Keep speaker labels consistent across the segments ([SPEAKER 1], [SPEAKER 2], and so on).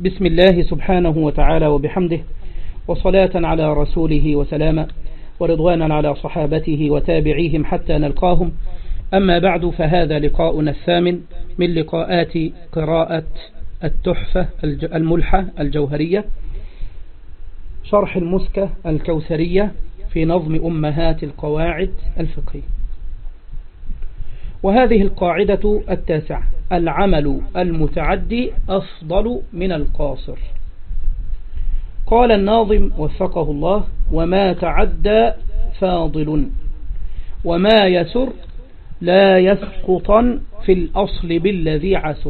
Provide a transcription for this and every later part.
[SPEAKER 1] بسم الله سبحانه وتعالى وبحمده، وصلاة على رسوله وسلاما، ورضوانا على صحابته وتابعيهم حتى نلقاهم. أما بعد، فهذا لقاؤنا الثامن من لقاءات قراءة التحفة الملحة الجوهرية، شرح المسكة الكوثرية في نظم أمهات القواعد الفقهية. وهذه القاعدة التاسعة: العمل المتعدي أفضل من القاصر. قال الناظم وفقه الله: وما تعدى فاضل وما يسر لا يسقطا في الأصل بالذي عسر.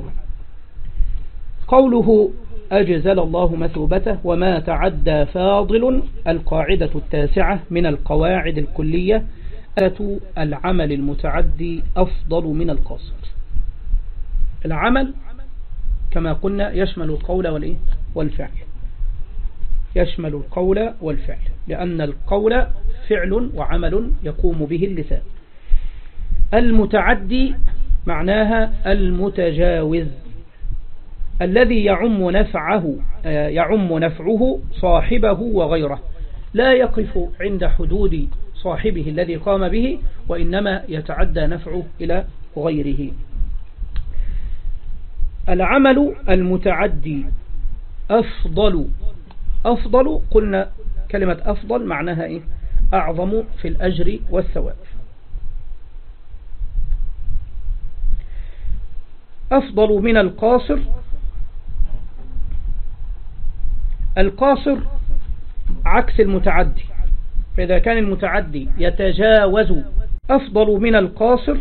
[SPEAKER 1] قوله أجزل الله مثوبته وما تعدى فاضل القاعدة التاسعة من القواعد الكلية: العمل المتعدي أفضل من القاصر. العمل كما قلنا يشمل القول والفعل، يشمل القول والفعل، لأن القول فعل وعمل يقوم به اللسان. المتعدي معناها المتجاوز، الذي يعم نفعه صاحبه وغيره، لا يقف عند حدود صاحبه الذي قام به، وإنما يتعدى نفعه إلى غيره. العمل المتعدي أفضل قلنا كلمة أفضل معناها إيه؟ أعظم في الأجر والثواب. أفضل من القاصر. القاصر عكس المتعدي، فإذا كان المتعدي يتجاوز. أفضل من القاصر.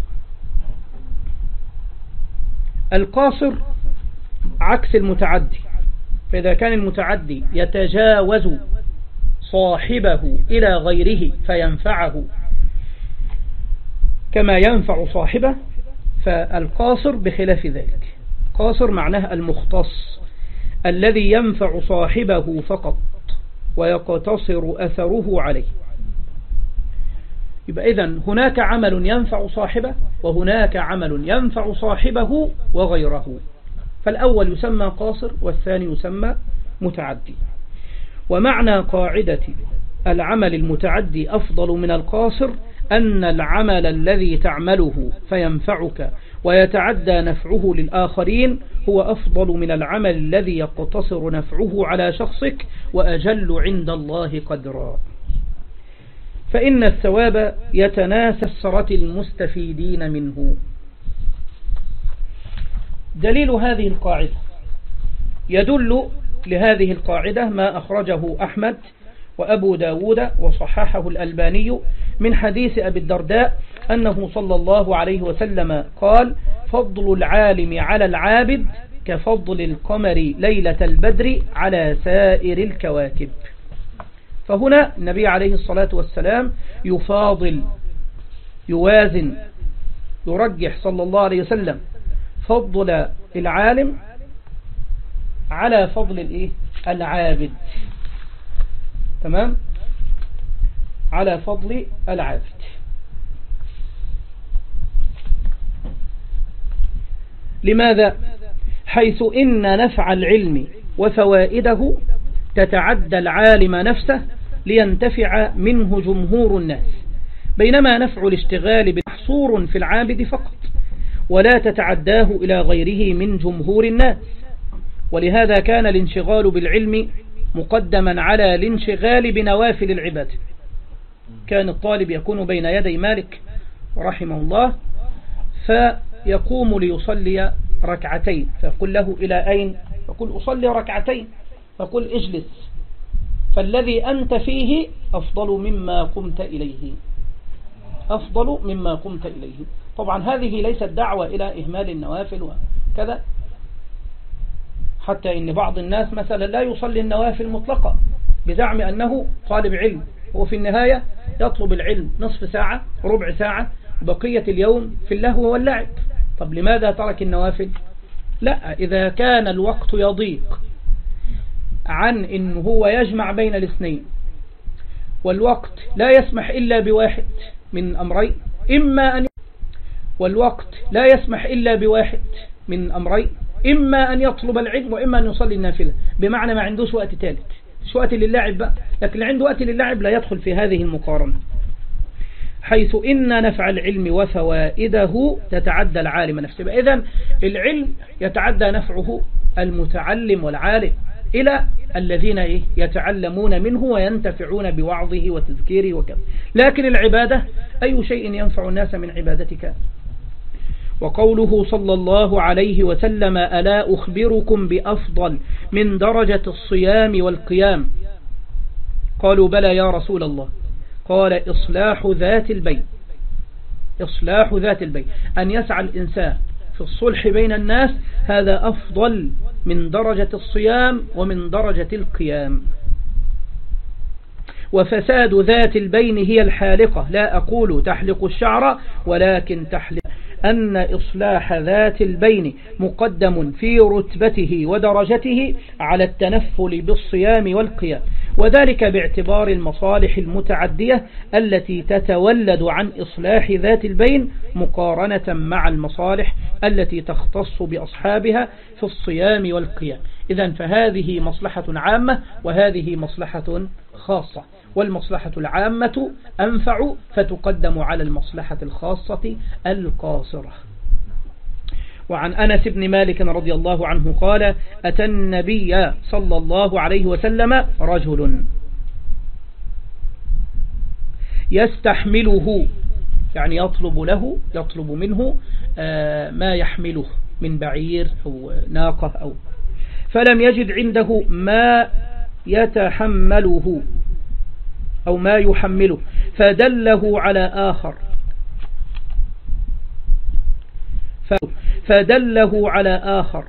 [SPEAKER 1] القاصر عكس المتعدي، فإذا كان المتعدي يتجاوز صاحبه إلى غيره فينفعه كما ينفع صاحبه، فالقاصر بخلاف ذلك. قاصر معناه المختص، الذي ينفع صاحبه فقط ويقتصر أثره عليه. يبقى إذن هناك عمل ينفع صاحبه، وهناك عمل ينفع صاحبه وغيره، فالأول يسمى قاصر والثاني يسمى متعدي. ومعنى قاعدة العمل المتعدي أفضل من القاصر أن العمل الذي تعمله فينفعك ويتعدى نفعه للآخرين هو أفضل من العمل الذي يقتصر نفعه على شخصك وأجل عند الله قدرا، فإن الثواب يتناسى كثرة المستفيدين منه. دليل هذه القاعدة: يدل لهذه القاعدة ما أخرجه أحمد وأبو داود وصححه الألباني من حديث أبي الدرداء أنه صلى الله عليه وسلم قال: فضل العالم على العابد كفضل القمر ليلة البدر على سائر الكواكب. فهنا النبي عليه الصلاة والسلام يفاضل، يوازن، يرجح صلى الله عليه وسلم فضل العالم على فضل العابد. تمام؟ على فضل العابد. لماذا؟ حيث إن نفع العلم وفوائده تتعدى العالم نفسه لينتفع منه جمهور الناس، بينما نفع الاشتغال محصور في العابد فقط ولا تتعداه إلى غيره من جمهور الناس. ولهذا كان الانشغال بالعلم مقدما على الانشغال بنوافل العباد. كان الطالب يكون بين يدي مالك رحمه الله فيقوم ليصلي ركعتين، فيقول له: إلى أين؟ فقل: أصلي ركعتين. فقل: اجلس، فالذي أنت فيه أفضل مما قمت إليه، أفضل مما قمت إليه. طبعا هذه ليست دعوة إلى إهمال النوافل وكذا، حتى إن بعض الناس مثلا لا يصلي النوافل مطلقة بزعم أنه طالب علم، هو في النهاية يطلب العلم نصف ساعة ربع ساعة بقية اليوم في اللهو واللعب. طب لماذا ترك النوافل؟ لا، إذا كان الوقت يضيق عن إنه هو يجمع بين الاثنين، والوقت لا يسمح إلا بواحد من أمرين، والوقت لا يسمح إلا بواحد من أمرين، إما أن يطلب العلم وإما أن يصلي النافلة، بمعنى ما عندوش وقت ثالث، مش وقت للعب بقى، لكن اللي عنده وقت للعب لا يدخل في هذه المقارنة. حيث إن نفع العلم وفوائده تتعدى العالم نفسه. إذن العلم يتعدى نفعه المتعلم والعالم إلى الذين يتعلمون منه وينتفعون بوعظه وتذكيره وكذا. لكن العبادة أي شيء ينفع الناس من عبادتك؟ وقوله صلى الله عليه وسلم: ألا أخبركم بأفضل من درجة الصيام والقيام؟ قالوا: بلى يا رسول الله. قال: إصلاح ذات البين. إصلاح ذات البين، أن يسعى الإنسان في الصلح بين الناس، هذا أفضل من درجة الصيام ومن درجة القيام. وفساد ذات البين هي الحالقة، لا أقول تحلق الشعر ولكن تحلق، أن إصلاح ذات البين مقدم في رتبته ودرجته على التنفل بالصيام والقيام، وذلك باعتبار المصالح المتعدية التي تتولد عن إصلاح ذات البين مقارنة مع المصالح التي تختص بأصحابها في الصيام والقيام. إذن فهذه مصلحة عامة وهذه مصلحة خاصة، والمصلحة العامة أنفع فتقدم على المصلحة الخاصة القاصرة. وعن أنس بن مالك رضي الله عنه قال: أتى النبي صلى الله عليه وسلم رجل يستحمله، يعني يطلب منه ما يحمله من بعير أو ناقة فلم يجد عنده ما يتحمله أو ما يحمله، فدله على آخر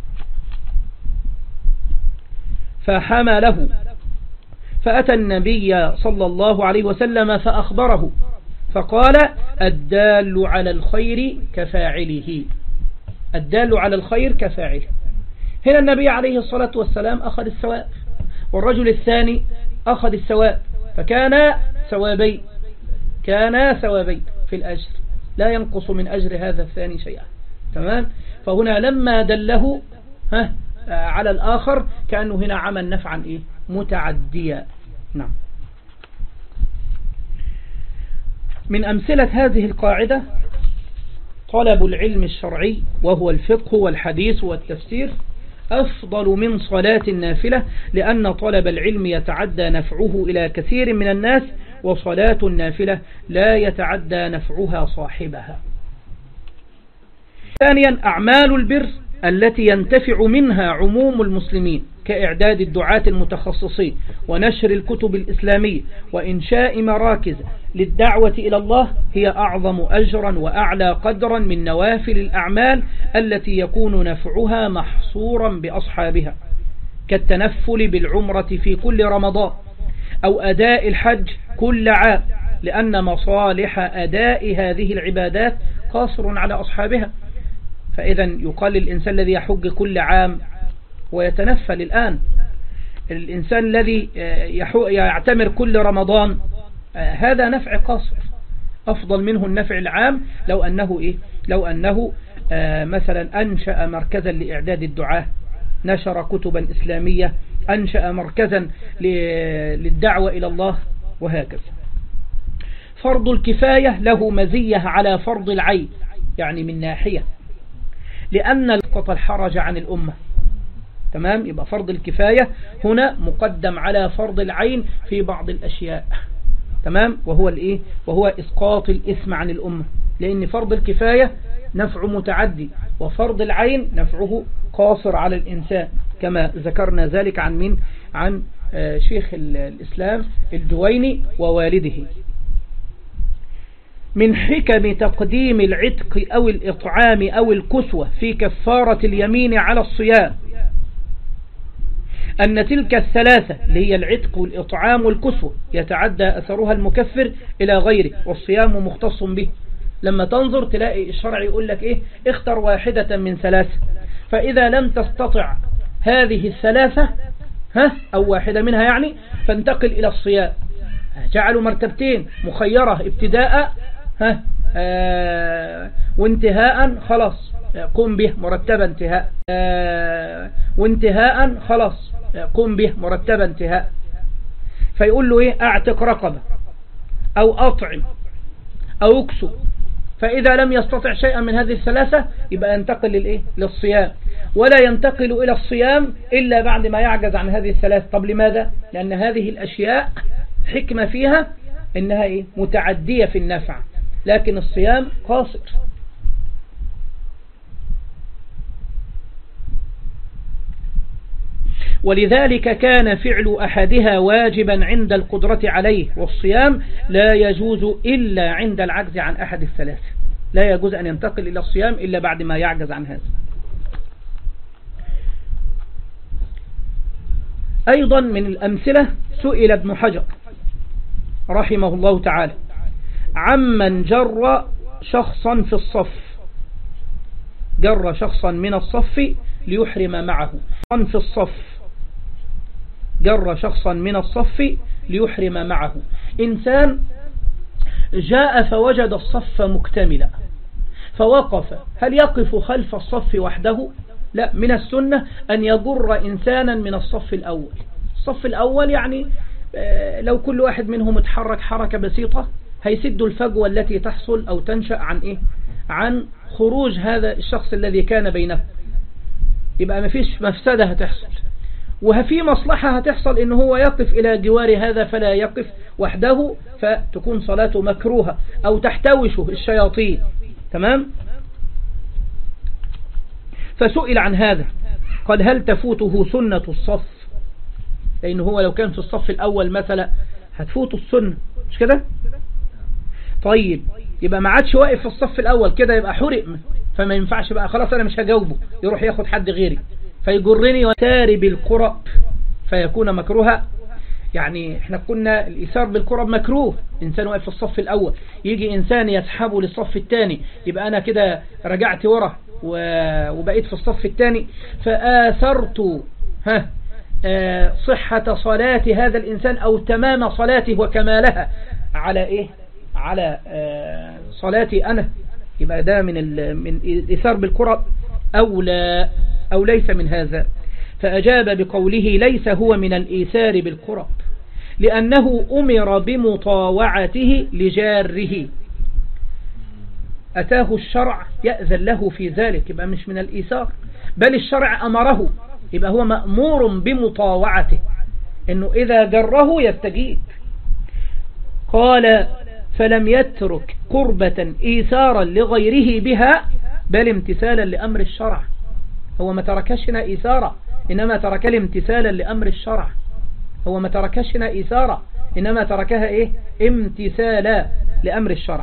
[SPEAKER 1] فحمله، فأتى النبي صلى الله عليه وسلم فأخبره، فقال: الدال على الخير كفاعله. الدال على الخير كفاعله. هنا النبي عليه الصلاة والسلام أخذ الثواب، والرجل الثاني أخذ الثواب، فكان ثوابين، في الأجر، لا ينقص من أجر هذا الثاني شيئا. تمام؟ فهنا لما دله على الآخر كأنه هنا عمل نفعا متعديا. نعم. من أمثلة هذه القاعدة طلب العلم الشرعي وهو الفقه والحديث والتفسير أفضل من صلاة النافلة، لأن طلب العلم يتعدى نفعه إلى كثير من الناس، وصلاة النافلة لا يتعدى نفعها صاحبها. ثانيا، أعمال البر التي ينتفع منها عموم المسلمين كإعداد الدعاة المتخصصين ونشر الكتب الإسلامية وإنشاء مراكز للدعوة إلى الله هي أعظم أجرا وأعلى قدرا من نوافل الأعمال التي يكون نفعها محصورا بأصحابها، كالتنفل بالعمرة في كل رمضان أو أداء الحج كل عام، لأن مصالح أداء هذه العبادات قاصر على أصحابها. فإذا يقال الإنسان الذي يحج كل عام ويتنفل الآن، الإنسان الذي يعتمر كل رمضان، هذا نفع قاصر، أفضل منه النفع العام لو أنه مثلا أنشأ مركزا لإعداد الدعاة، نشر كتبا إسلامية، أنشأ مركزا للدعوة إلى الله، وهكذا. فرض الكفاية له مزية على فرض العين، يعني من ناحية، لأن لقط الحرج عن الأمة. تمام؟ يبقى فرض الكفاية هنا مقدم على فرض العين في بعض الأشياء. تمام؟ وهو إسقاط الإثم عن الأمة، لأن فرض الكفاية نفع متعدي، وفرض العين نفعه قاصر على الإنسان، كما ذكرنا ذلك عن شيخ الإسلام الجويني ووالده. من حكم تقديم العتق أو الإطعام أو الكسوة في كفارة اليمين على الصيام أن تلك الثلاثة اللي هي العتق والإطعام والكسوة يتعدى أثرها المكفر إلى غيره، والصيام مختص به. لما تنظر تلاقي الشرع يقول لك اختر واحدة من ثلاثة، فإذا لم تستطع هذه الثلاثة أو واحدة منها يعني، فانتقل إلى الصيام. جعلوا مرتبتين مخيرة، ابتداء وانتهاء، خلاص قم به مرتبا انتهاء، وانتهاء خلاص قم به مرتبا انتهاء. فيقول له ايه؟ اعتق رقبة او اطعم او اكسو. فاذا لم يستطع شيئا من هذه الثلاثة يبقى ينتقل للايه؟ للصيام، ولا ينتقل الى الصيام الا بعد ما يعجز عن هذه الثلاثة. طب لماذا؟ لان هذه الاشياء حكمة فيها انها ايه؟ متعدية في النفع، لكن الصيام قاصر. ولذلك كان فعل أحدها واجبا عند القدرة عليه، والصيام لا يجوز إلا عند العجز عن أحد الثلاث. لا يجوز أن ينتقل إلى الصيام إلا بعد ما يعجز عن هذا. أيضا من الأمثلة سئل ابن حجر رحمه الله تعالى عمن جر شخصا في الصف، جر شخصا من الصف ليحرم معه. في الصف جر شخصا من الصف ليحرم معه. إنسان جاء فوجد الصف مكتملا فوقف، هل يقف خلف الصف وحده؟ لا، من السنة أن يجر إنسانا من الصف الأول. الصف الأول يعني لو كل واحد منهم اتحرك حركة بسيطة هيسد الفجوة التي تحصل أو تنشأ عن إيه؟ عن خروج هذا الشخص الذي كان بينه. يبقى ما فيش مفسدة هتحصل، وفي مصلحة هتحصل إن هو يقف إلى جوار هذا فلا يقف وحده، فتكون صلاته مكروهة أو تحتوشه الشياطين. تمام؟ فسئل عن هذا قال هل تفوته سنة الصف؟ لأنه هو لو كان في الصف الأول مثلا هتفوته السنة، مش كده؟ طيب يبقى ما عادش واقف في الصف الأول كده يبقى حرق، فما ينفعش بقى خلاص أنا مش هجاوبه، يروح ياخد حد غيري فيجرني وتاري بالقرب فيكون مكروها. يعني احنا قلنا الإيثار بالقرب مكروه، إنسان واقف في الصف الأول يجي إنسان يسحبه للصف الثاني، يبقى أنا كده رجعت ورا وبقيت في الصف الثاني، فآثرت صحة صلاة هذا الإنسان أو تمام صلاته وكمالها على إيه؟ على صلاتي أنا. يبقى ده من الإيثار بالقرب أو ليس من هذا. فأجاب بقوله ليس هو من الإيثار بالقرب لأنه أمر بمطاوعته لجاره، أتاه الشرع يأذن له في ذلك، يبقى مش من الإيثار، بل الشرع أمره، يبقى هو مأمور بمطاوعته، إنه إذا جره يستجيب. قال فلم يترك قربة إيثارا لغيره بها بل امتثالا لأمر الشرع. هو ما تركش هنا إيثارا إنما ترك امتثالا لأمر الشرع. هو ما تركش هنا إيثارا إنما تركها إيه؟ امتثالا لأمر الشرع.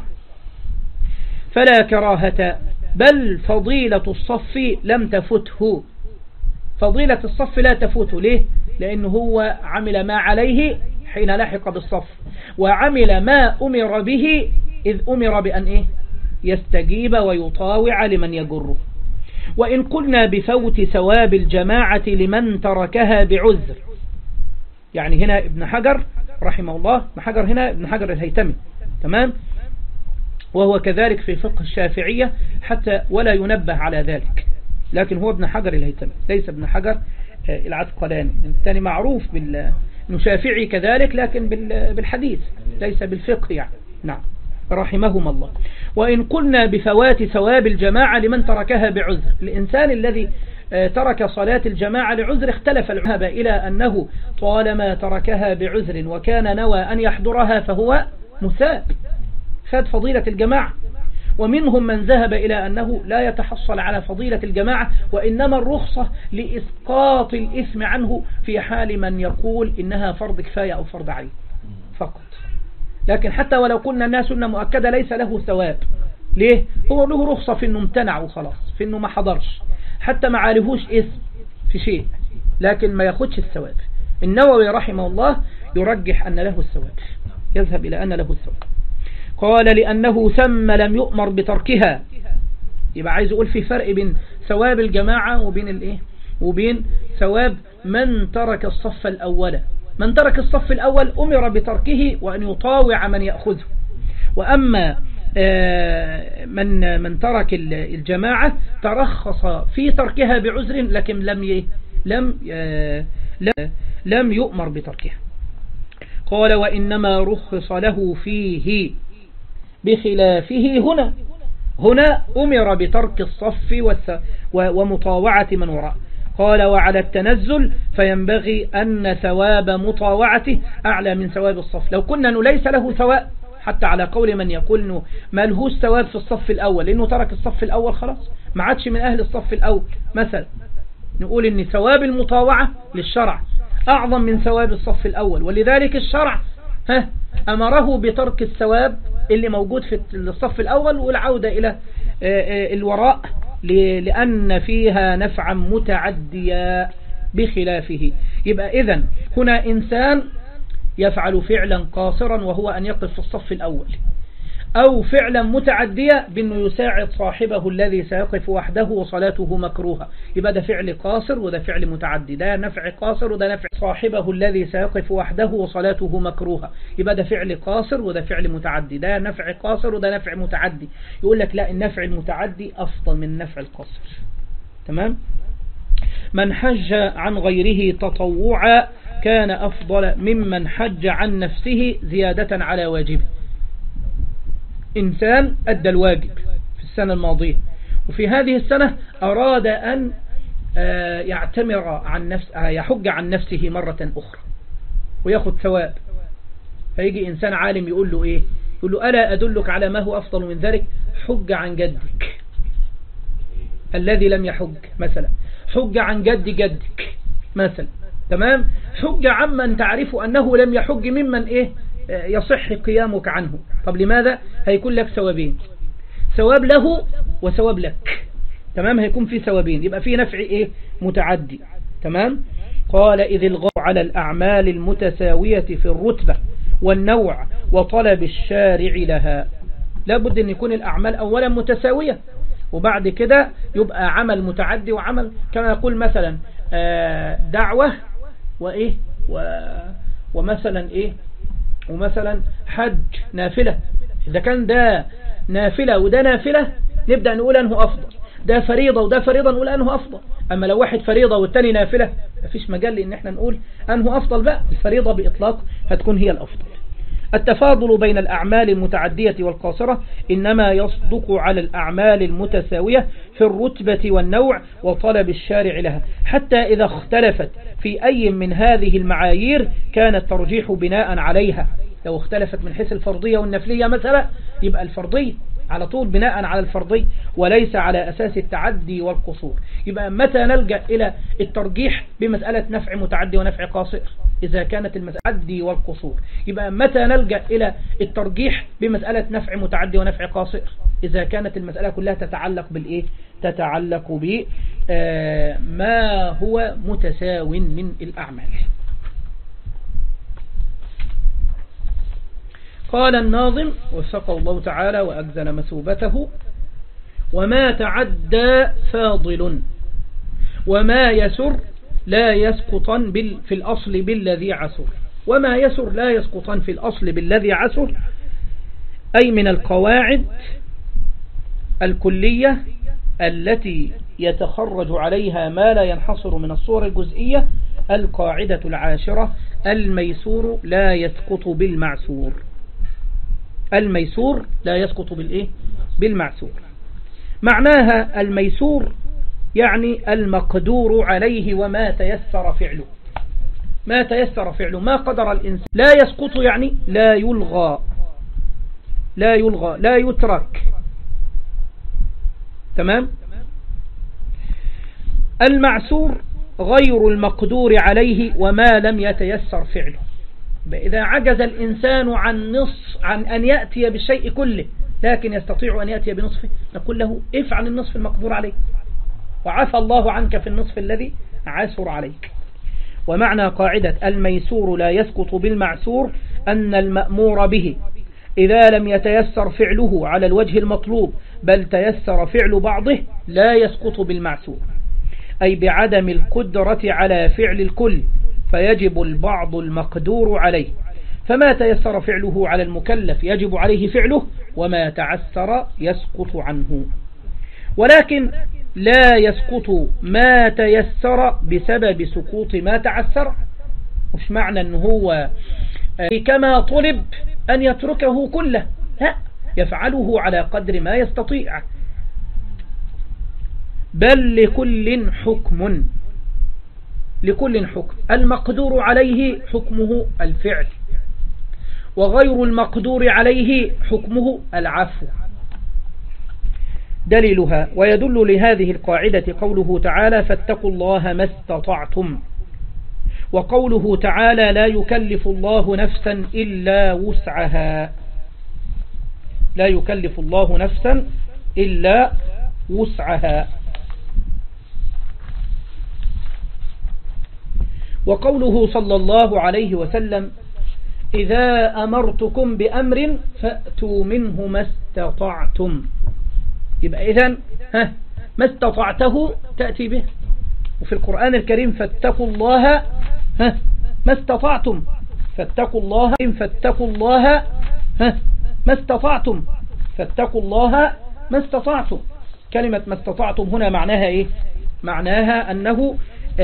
[SPEAKER 1] فلا كراهة بل فضيلة الصف لم تفته. فضيلة الصف لا تفوته. ليه؟ لأنه هو عمل ما عليه حين لحق بالصف، وعمل ما أمر به إذ أمر بأن إيه؟ يستجيب ويطاوع لمن يجره. وإن قلنا بفوت ثواب الجماعة لمن تركها بعذر، يعني هنا ابن حجر رحمه الله، ابن حجر هنا ابن حجر الهيتمي، تمام، وهو كذلك في فقه الشافعية حتى ولا ينبه على ذلك، لكن هو ابن حجر الهيتمي ليس ابن حجر العسقلاني. الثاني معروف انه شافعي كذلك لكن بالحديث ليس بالفقه يعني. نعم رحمهم الله. وإن قلنا بفوات ثواب الجماعة لمن تركها بعذر، الإنسان الذي ترك صلاة الجماعة لعذر اختلف العلماء إلى أنه طالما تركها بعذر وكان نوى أن يحضرها فهو مثاب خد فضيلة الجماعة، ومنهم من ذهب إلى أنه لا يتحصل على فضيلة الجماعة وإنما الرخصة لإسقاط الإثم عنه في حال من يقول إنها فرض كفاية أو فرض عين فقط. لكن حتى ولو قلنا أنها سنة مؤكدة ليس له ثواب. ليه؟ هو له رخصة في أنه امتنع وخلاص، في أنه ما حضرش، حتى ما عليهوش إثم في شيء لكن ما ياخدش الثواب. النووي رحمه الله يرجح أن له الثواب، يذهب إلى أن له الثواب. قال لأنه ثم لم يؤمر بتركها. يبقى عايز يقول في فرق بين ثواب الجماعة وبين الإيه؟ وبين ثواب من ترك الصف الأول. من ترك الصف الأول أمر بتركه وأن يطاوع من يأخذه، وأما من ترك الجماعة ترخص في تركها بعذر، لكن لم يؤمر بتركها. قال وإنما رخص له فيه بخلافه هنا أمر بترك الصف ومطاوعة من وراء. قال وعلى التنزل فينبغي أن ثواب مطاوعته أعلى من ثواب الصف. لو كنا أنه ليس له ثواب، حتى على قول من يقول أنه ما لهوش ثواب في الصف الأول لأنه ترك الصف الأول خلاص ما عادش من أهل الصف الأول مثلا، نقول أن ثواب المطاوعة للشرع أعظم من ثواب الصف الأول، ولذلك الشرع أمره بترك الثواب اللي موجود في الصف الأول والعودة إلى الوراء لأن فيها نفعا متعديا بخلافه. يبقى إذن هنا إنسان يفعل فعلا قاصرا وهو أن يقف في الصف الأول، أو فعلا متعديا بأنه يساعد صاحبه الذي سيقف وحده وصلاته مكروهة، يبقى ده فعل قاصر وده فعل متعدي، ده نفع قاصر وده نفع صاحبه الذي سيقف وحده وصلاته مكروهة، يبقى ده فعل قاصر وده فعل متعدي، ده نفع قاصر وده نفع متعدي. يقول لك لا، النفع المتعدي أفضل من النفع القاصر. تمام. من حج عن غيره تطوعا كان أفضل ممن حج عن نفسه زيادة على واجبه. إنسان أدى الواجب في السنة الماضية وفي هذه السنة أراد أن يعتمر عن يحج عن نفسه مرة أخرى ويأخذ ثواب، فيجي إنسان عالم يقول له إيه؟ يقول له ألا أدلك على ما هو أفضل من ذلك؟ حج عن جدك الذي لم يحج مثلا، حج عن جدك مثلا. تمام. حج عمن تعرف أنه لم يحج ممن إيه يصح قيامك عنه. طب لماذا؟ هيكون لك ثوابين، ثواب له وثواب لك. تمام. هيكون في ثوابين، يبقى في نفع إيه متعدي. تمام. قال إذ الغاء على الأعمال المتساوية في الرتبة والنوع وطلب الشارع لها. لابد أن يكون الأعمال أولا متساوية وبعد كده يبقى عمل متعدي وعمل، كما يقول مثلا دعوة وإيه ومثلا إيه ومثلا حج نافلة. إذا كان ده نافلة وده نافلة نبدأ نقول أنه أفضل، ده فريضة وده فريضة نقول أنه أفضل. أما لو واحد فريضة والتاني نافلة مفيش مجال لأن احنا نقول أنه أفضل بقى، الفريضة بإطلاق هتكون هي الأفضل. التفاضل بين الأعمال المتعدية والقاصرة إنما يصدق على الأعمال المتساوية في الرتبة والنوع وطلب الشارع لها، حتى إذا اختلفت في أي من هذه المعايير كان الترجيح بناء عليها. لو اختلفت من حيث الفرضية والنفلية مثلا يبقى الفرضية على طول بناء على الفرضية وليس على أساس التعدي والقصور. يبقى متى نلجأ إلى الترجيح بمسألة نفع متعدي ونفع قاصر؟ إذا كانت المسألة تعدي والقصور. يبقى متى نلجأ إلى الترجيح بمسألة نفع متعدي ونفع قاصر؟ إذا كانت المسألة كلها تتعلق بالإيه؟ تتعلق بما هو متساو من الأعمال. قال الناظم وفقه الله تعالى وأجزل مثوبته: وما تعدى فاضل وما يسر لا يسقطن في الأصل بالذي عسر. وما يسر لا يسقطن في الأصل بالذي عسر، أي من القواعد الكلية التي يتخرج عليها ما لا ينحصر من الصور الجزئية. القاعدة العاشرة: الميسور لا يسقط بالمعسور. الميسور لا يسقط بالإيه؟ بالمعسور. معناها الميسور يعني المقدور عليه وما تيسر فعله. ما تيسر فعله، ما قدر الإنسان. لا يسقط يعني لا يلغى، لا يلغى، لا يترك. تمام. المعسور غير المقدور عليه وما لم يتيسر فعله. إذا عجز الإنسان عن أن يأتي بالشيء كله لكن يستطيع أن يأتي بنصفه، نقول له افعل النصف المقدور عليه وعفى الله عنك في النصف الذي عسر عليك. ومعنى قاعدة الميسور لا يسقط بالمعسور أن المأمور به إذا لم يتيسر فعله على الوجه المطلوب بل تيسر فعل بعضه لا يسقط بالمعسور، أي بعدم القدرة على فعل الكل فيجب البعض المقدور عليه. فما تيسر فعله على المكلف يجب عليه فعله، وما تعسر يسقط عنه. ولكن لا يسقط ما تيسر بسبب سقوط ما تعسر. مش معنى أنه هو كما طلب أن يتركه كله، لا، يفعله على قدر ما يستطيع. بل لكل حكم، لكل حكم. المقدور عليه حكمه الفعل، وغير المقدور عليه حكمه العفو. دليلها ويدل لهذه القاعدة قوله تعالى فاتقوا الله ما استطعتم، وقوله تعالى لا يكلف الله نفسا إلا وسعها، لا يكلف الله نفسا إلا وسعها. وقوله صلى الله عليه وسلم إذا أمرتكم بأمر فأتوا منه ما استطعتم. يبقى إذن ما استطعته تأتي به. وفي القرآن الكريم فاتقوا الله ما استطعتم، فاتقوا الله فاتقوا الله ما استطعتم، فاتقوا الله ما استطعتم. كلمة ما استطعتم هنا معناها إيه؟ معناها أنه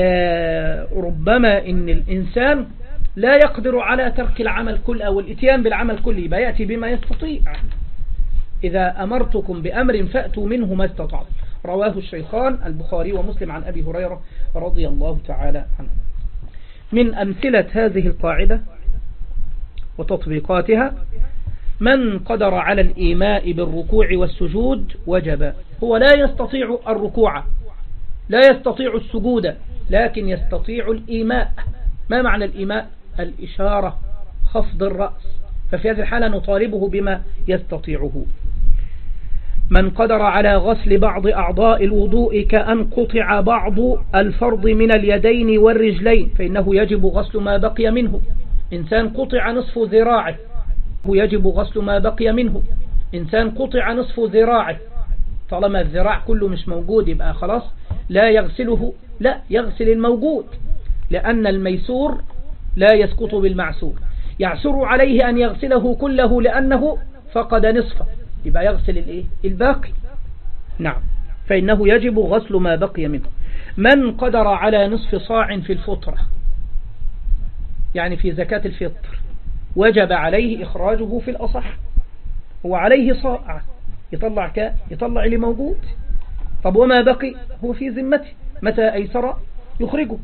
[SPEAKER 1] ربما إن الإنسان لا يقدر على ترك العمل كله أو الاتيان بالعمل كله، يبقى يأتي بما يستطيع. إذا أمرتكم بأمر فأتوا منه ما استطعتم. رواه الشيخان البخاري ومسلم عن أبي هريرة رضي الله تعالى عنه. من أمثلة هذه القاعدة وتطبيقاتها من قدر على الإيماء بالركوع والسجود وجب. هو لا يستطيع الركوع، لا يستطيع السجود، لكن يستطيع الإيماء. ما معنى الإيماء؟ الإشارة، خفض الرأس. ففي هذه الحالة نطالبه بما يستطيعه. من قدر على غسل بعض أعضاء الوضوء كأن قطع بعض الفرض من اليدين والرجلين فإنه يجب غسل ما بقي منه. إنسان قطع نصف ذراعه يجب غسل ما بقي منه. إنسان قطع نصف ذراعه، طالما الذراع كله مش موجود يبقى خلاص لا يغسله، لا، يغسل الموجود، لأن الميسور لا يسقط بالمعسور. يعسر عليه أن يغسله كله لأنه فقد نصفه، يبقى يغسل الإيه؟ الباقي. نعم، فإنه يجب غسل ما بقي منه. من قدر على نصف صاع في الفطرة، يعني في زكاة الفطر، وجب عليه إخراجه في الأصح. هو عليه صاع، يطلع اللي موجود. طب وما بقي هو في ذمته، متى أيسر يخرجه.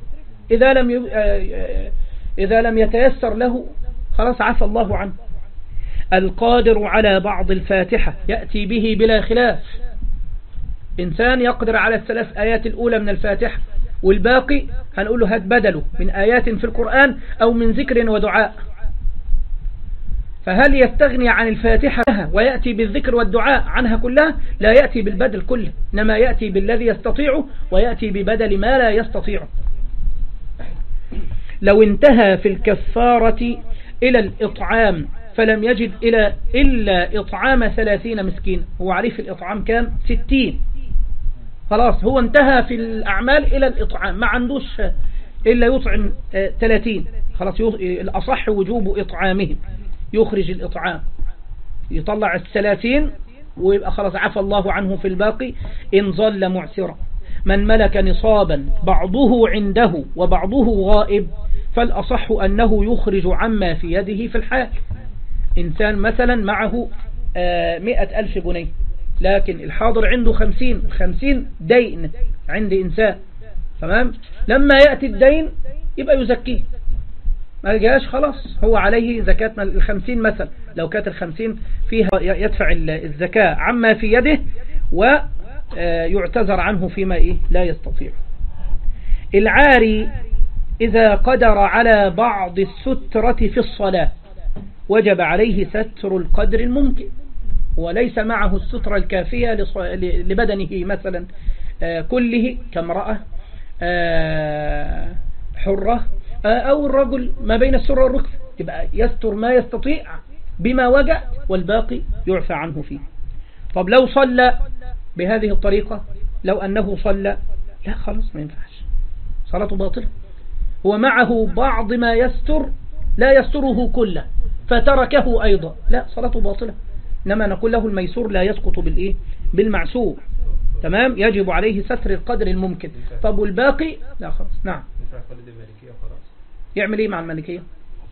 [SPEAKER 1] إذا لم يتيسر له خلاص عفى الله عنه. القادر على بعض الفاتحة يأتي به بلا خلاف. إنسان يقدر على الثلاث آيات الأولى من الفاتحة، والباقي هنقول له هات بدله من آيات في القرآن أو من ذكر ودعاء. فهل يستغني عن الفاتحة ويأتي بالذكر والدعاء عنها كلها؟ لا يأتي بالبدل كله، إنما يأتي بالذي يستطيعه ويأتي ببدل ما لا يستطيعه. لو انتهى في الكفارة إلى الإطعام فلم يجد إلا إطعام 30 مسكين، هو عليه في الإطعام كام؟ 60. خلاص هو انتهى في الأعمال إلى الإطعام، ما عندوش إلا يطعم 30. خلاص الأصح وجوب إطعامهم، يخرج الإطعام، يطلع 30 ويبقى خلاص عفى الله عنه في الباقي إن ظل معسرا. من ملك نصابا بعضه عنده وبعضه غائب فالأصح أنه يخرج عما في يده في الحال. إنسان مثلا معه 100,000 جنيه، لكن الحاضر عنده 50 دين عند إنسان، تمام؟ لما يأتي الدين يبقى يزكيه، ما جاش خلاص هو عليه زكاة 50 مثلا. لو كانت 50 فيها يدفع الزكاة عما في يده ويعتذر عنه فيما لا يستطيع. العاري إذا قدر على بعض السترة في الصلاة وجب عليه ستر القدر الممكن، وليس معه السترة الكافية لبدنه مثلا كله، كامرأة حرة أو الرجل ما بين السرة والركب، يبقى يستر ما يستطيع بما وجع والباقي يعفى عنه فيه. طب لو صلى بهذه الطريقة، لو أنه صلى، لا خلاص ما ينفعش، صلاته باطلة. هو معه بعض ما يستر لا يستره كله فتركه أيضا، لا، صلاته باطلة. إنما نقول له الميسور لا يسقط بالإيه؟ بالمعسور. تمام، يجب عليه ستر القدر الممكن. طب والباقي لا خلاص. نعم. يعمل إيه مع المالكية؟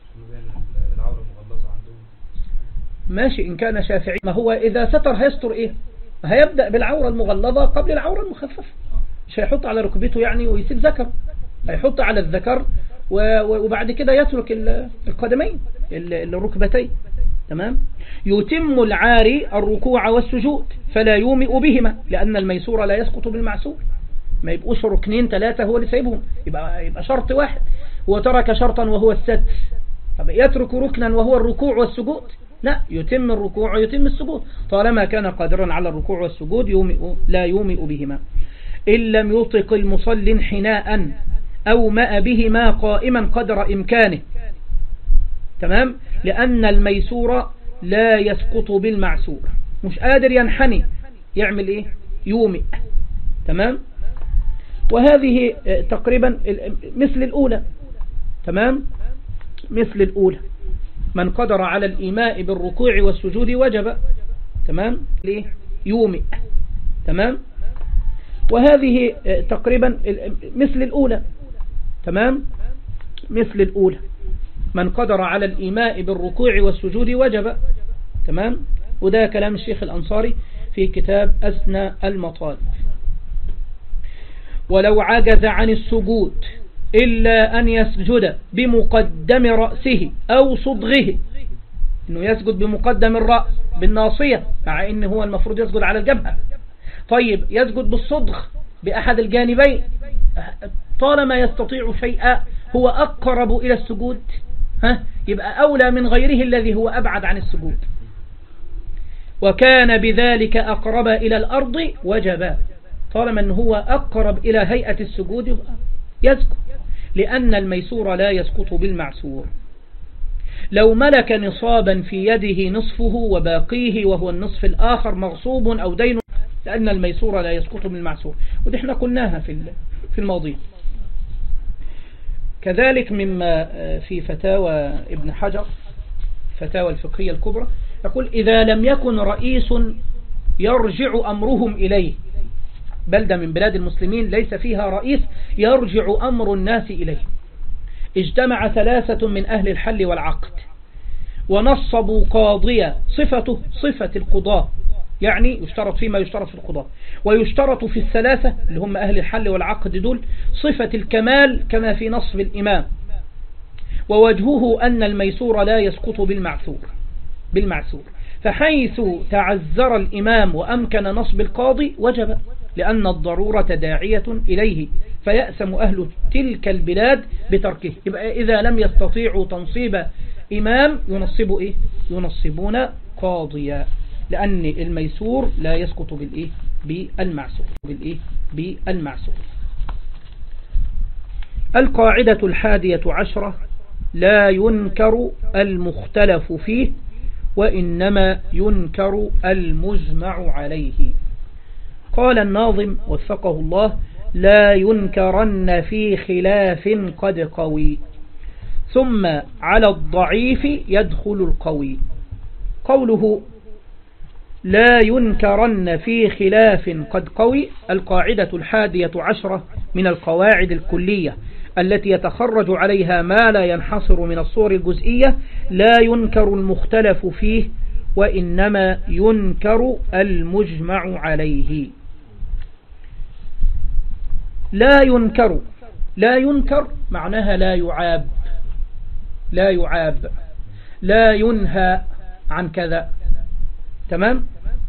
[SPEAKER 1] ماشي إن كان شافعي، ما هو إذا ستر هيستر إيه؟ هيبدأ بالعورة المغلظة قبل العورة المخففة، مش هيحط على ركبته يعني ويسيب ذكر، هيحط على الذكر وبعد كده يترك القدمين الركبتين. تمام. يتم العاري الركوع والسجود فلا يومئ بهما، لأن الميسور لا يسقط بالمعسور. ما يبقوش ركنين ثلاثة هو اللي سايبهم، يبقى شرط واحد. هو ترك شرطا وهو السدس، طب يترك ركنا وهو الركوع والسجود؟ لا، يتم الركوع ويتم السجود طالما كان قادرا على الركوع والسجود لا يومئ بهما. إن لم يطق المصل انحناء أو ماء بهما قائما قدر إمكانه. تمام، لأن الميسور لا يسقط بالمعسور. مش قادر ينحني يعمل إيه؟ يومئ. تمام. وهذه تقريبا مثل الأولى. تمام، مثل الأولى. من قدر على الإيماء بالركوع والسجود وجب. تمام، ليه؟ يومئ. تمام. وهذه تقريبا مثل الأولى. تمام، مثل الأولى. من قدر على الإيماء بالركوع والسجود وجب. تمام. وده كلام الشيخ الأنصاري في كتاب أسنى المطالب. ولو عجز عن السجود إلا أن يسجد بمقدم رأسه أو صدغه، إنه يسجد بمقدم الرأس بالناصية، مع إنه هو المفروض يسجد على الجبهة. طيب يسجد بالصدغ بأحد الجانبين، طالما يستطيع شيئا هو أقرب إلى السجود، يبقى أولى من غيره الذي هو أبعد عن السجود. وكان بذلك أقرب إلى الأرض وجب، طالما أنه هو أقرب إلى هيئة السجود يسجد، لأن الميسور لا يسقط بالمعسور. لو ملك نصابا في يده نصفه وباقيه وهو النصف الآخر مغصوب أو دين، لأن الميسور لا يسقط بالمعسور. ودي احنا قلناها في الماضي. كذلك مما في فتاوى ابن حجر، فتاوى الفقهية الكبرى، يقول إذا لم يكن رئيس يرجع أمرهم إليه، بلدة من بلاد المسلمين ليس فيها رئيس يرجع أمر الناس إليه، اجتمع ثلاثة من أهل الحل والعقد ونصبوا قاضية صفته صفة القضاء، يعني يشترط فيما يشترط في القضاء، ويشترط في الثلاثة اللي هم أهل الحل والعقد دول صفة الكمال كما في نصب الإمام، ووجهه أن الميسور لا يسقط بالمعسور. فحيث تعذر الإمام وأمكن نصب القاضي وجب، لأن الضرورة داعية إليه، فيأسم أهل تلك البلاد بتركه. يبقى إذا لم يستطيعوا تنصيب إمام ينصبوا إيه؟ ينصبون قاضيا، لأن الميسور لا يسقط بالمعسور. القاعدة 11: لا ينكر المختلف فيه، وإنما ينكر المجمع عليه. قال الناظم وفقه الله: لا ينكرن في خلاف قد قوي، ثم على الضعيف يدخل القوي. قوله لا ينكرن في خلاف قد قوي، القاعدة 11 من القواعد الكلية التي يتخرج عليها ما لا ينحصر من الصور الجزئية. لا ينكر المختلف فيه، وإنما ينكر المجمع عليه. لا ينكر معناها لا يعاب، لا ينهى عن كذا. تمام.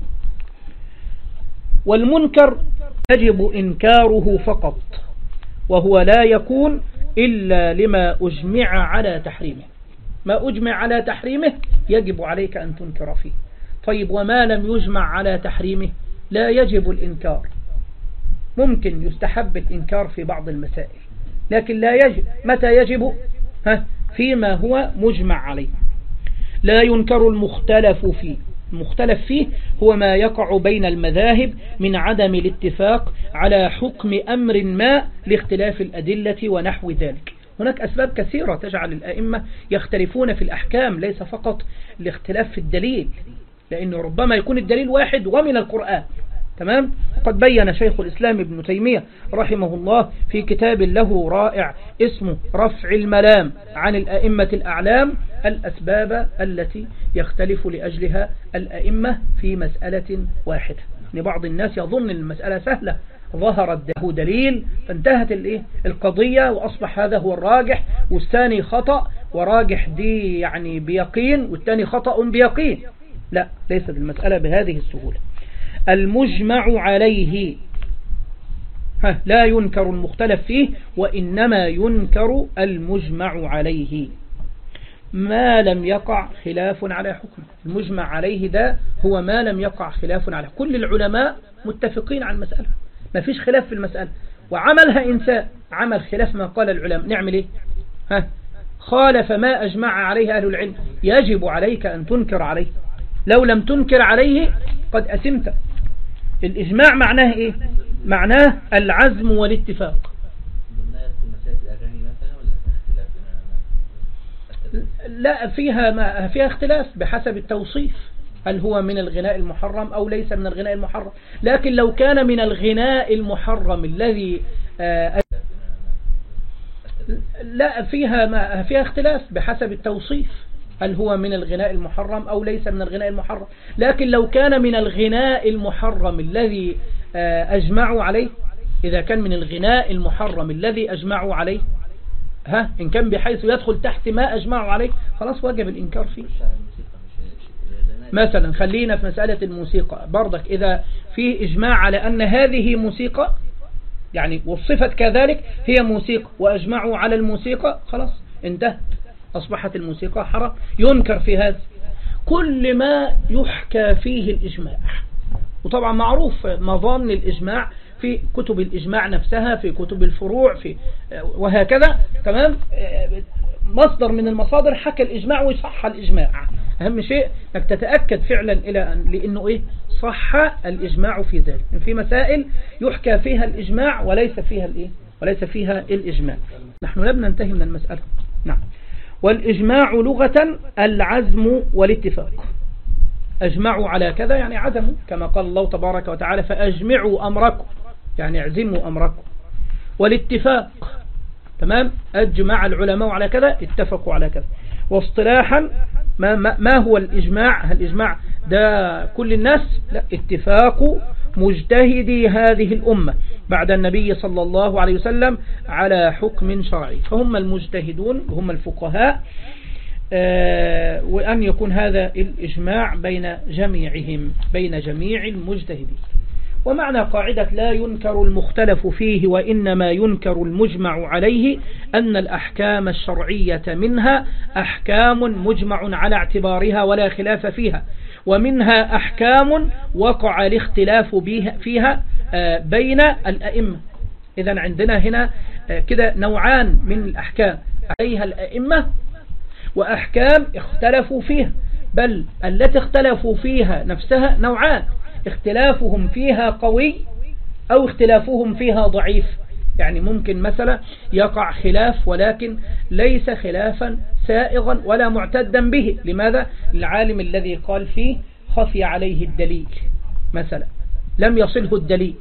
[SPEAKER 1] والمنكر يجب إنكاره فقط، وهو لا يكون إلا لما أجمع على تحريمه. ما أجمع على تحريمه يجب عليك أن تنكر فيه. طيب وما لم يجمع على تحريمه لا يجب الإنكار. ممكن يستحب الإنكار في بعض المسائل، لكن لا يجب. متى يجب؟ فيما هو مجمع عليه. لا ينكر المختلف فيه. المختلف فيه هو ما يقع بين المذاهب من عدم الاتفاق على حكم أمر ما لاختلاف الأدلة ونحو ذلك. هناك أسباب كثيرة تجعل الأئمة يختلفون في الأحكام، ليس فقط الاختلاف في الدليل. لأنه ربما يكون الدليل واحد ومن القرآن. تمام. قد بين شيخ الإسلام ابن تيمية رحمه الله في كتاب له رائع اسمه رفع الملام عن الأئمة الأعلام الأسباب التي يختلف لأجلها الأئمة في مسألة واحدة. لبعض الناس يظن المسألة سهلة، ظهرت له دليل فانتهت القضية وأصبح هذا هو الراجح والثاني خطأ، وراجح دي يعني بيقين والثاني خطأ بيقين. لا، ليست المسألة بهذه السهولة. المجمع عليه لا ينكر المختلف فيه، وإنما ينكر المجمع عليه ما لم يقع خلاف على حكمه. المجمع عليه ده هو ما لم يقع خلاف عليه. كل العلماء متفقين على المسألة، ما فيش خلاف في المسألة، وعملها إنسان عمل خلاف ما قال العلماء، نعمل إيه؟ خالف ما أجمع عليه أهل العلم، يجب عليك أن تنكر عليه. لو لم تنكر عليه قد أسمت. الإجماع معناه إيه؟ معناه العزم والاتفاق. لا، فيها اختلاف بحسب التوصيف، هل هو من الغناء المحرم أو ليس من الغناء المحرم. لكن لو كان من الغناء المحرم الذي لا، فيها اختلاف بحسب التوصيف، هل هو من الغناء المحرم أو ليس من الغناء المحرم. لكن لو كان من الغناء المحرم الذي أجمعوا عليه، إذا كان من الغناء المحرم الذي أجمعوا عليه، إن كان بحيث يدخل تحت ما أجمعوا عليه، خلاص وجب الإنكار فيه. مثلا خلينا في مسألة الموسيقى برضك، إذا في إجماع على أن هذه موسيقى يعني وصفت كذلك هي موسيقى وأجمعوا على الموسيقى، خلاص انتهت، أصبحت الموسيقى حرام. ينكر في هذا كل ما يحكى فيه الإجماع، وطبعا معروف مظان الإجماع في كتب الإجماع نفسها، في كتب الفروع، في وهكذا. تمام. مصدر من المصادر حكى الإجماع ويصح الإجماع. أهم شيء أنك تتأكد فعلا لأنه إيه صح الإجماع في ذلك. في مسائل يحكى فيها الإجماع وليس فيها الإجماع. نحن لم ننتهي من المسألة. نعم. والإجماع لغة العزم والاتفاق. أجمعوا على كذا يعني عزموا، كما قال الله تبارك وتعالى فأجمعوا أمركم، يعني اعزموا أمركم. والاتفاق تمام، أجمع العلماء على كذا، اتفقوا على كذا. واصطلاحا ما هو الإجماع؟ هل الإجماع ده كل الناس؟ لا، اتفاق مجتهدي هذه الأمة بعد النبي صلى الله عليه وسلم على حكم شرعي، فهم المجتهدون هم الفقهاء، وأن يكون هذا الإجماع بين جميعهم، بين جميع المجتهدين. ومعنى قاعدة لا ينكر المختلف فيه وإنما ينكر المجمع عليه أن الأحكام الشرعية منها أحكام مجمع على اعتبارها ولا خلاف فيها، ومنها أحكام وقع الاختلاف فيها بين الأئمة. إذن عندنا هنا كده نوعان من الأحكام عليها الأئمة، وأحكام اختلفوا فيها، بل التي اختلفوا فيها نفسها نوعان، اختلافهم فيها قوي أو اختلافهم فيها ضعيف. يعني ممكن مثلا يقع خلاف ولكن ليس خلافا سائغا ولا معتدا به. لماذا؟ العالم الذي قال فيه خفي عليه الدليل مثلا، لم يصله الدليل،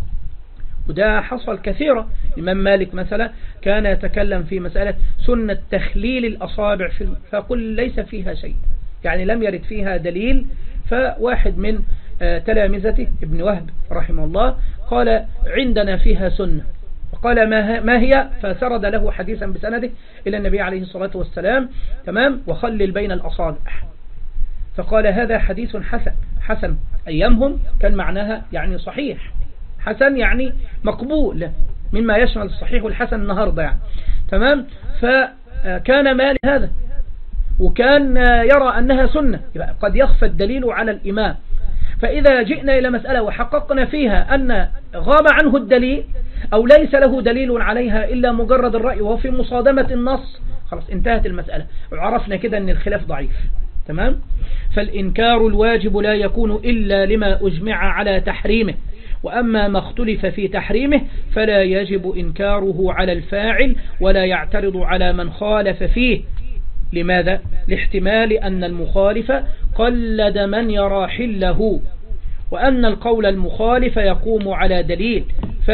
[SPEAKER 1] وده حصل كثيرا. الإمام مالك مثلا كان يتكلم في مسألة سنة تخليل الأصابع فقل ليس فيها شيء، يعني لم يرد فيها دليل. فواحد من تلامذته ابن وهب رحمه الله قال عندنا فيها سنة، وقال ما هي؟ فسرد له حديثا بسنده إلى النبي عليه الصلاة والسلام. تمام. وخلل بين الأصابع، فقال هذا حديث حسن. أيامهم كان معناها يعني صحيح، حسن يعني مقبول، مما يشمل الصحيح والحسن النهاردة يعني. تمام. فكان مال هذا، وكان يرى أنها سنة، قد يخفى الدليل على الإمام. فإذا جئنا إلى مسألة وحققنا فيها أن غاب عنه الدليل أو ليس له دليل عليها إلا مجرد الرأي وهو في مصادمة النص، خلاص انتهت المسألة وعرفنا كده أن الخلاف ضعيف. تمام. فالإنكار الواجب لا يكون إلا لما أجمع على تحريمه، وأما ما اختلف في تحريمه فلا يجب إنكاره على الفاعل ولا يعترض على من خالف فيه. لماذا؟ لاحتمال أن المخالف قلد من يرى حله، وأن القول المخالف يقوم على دليل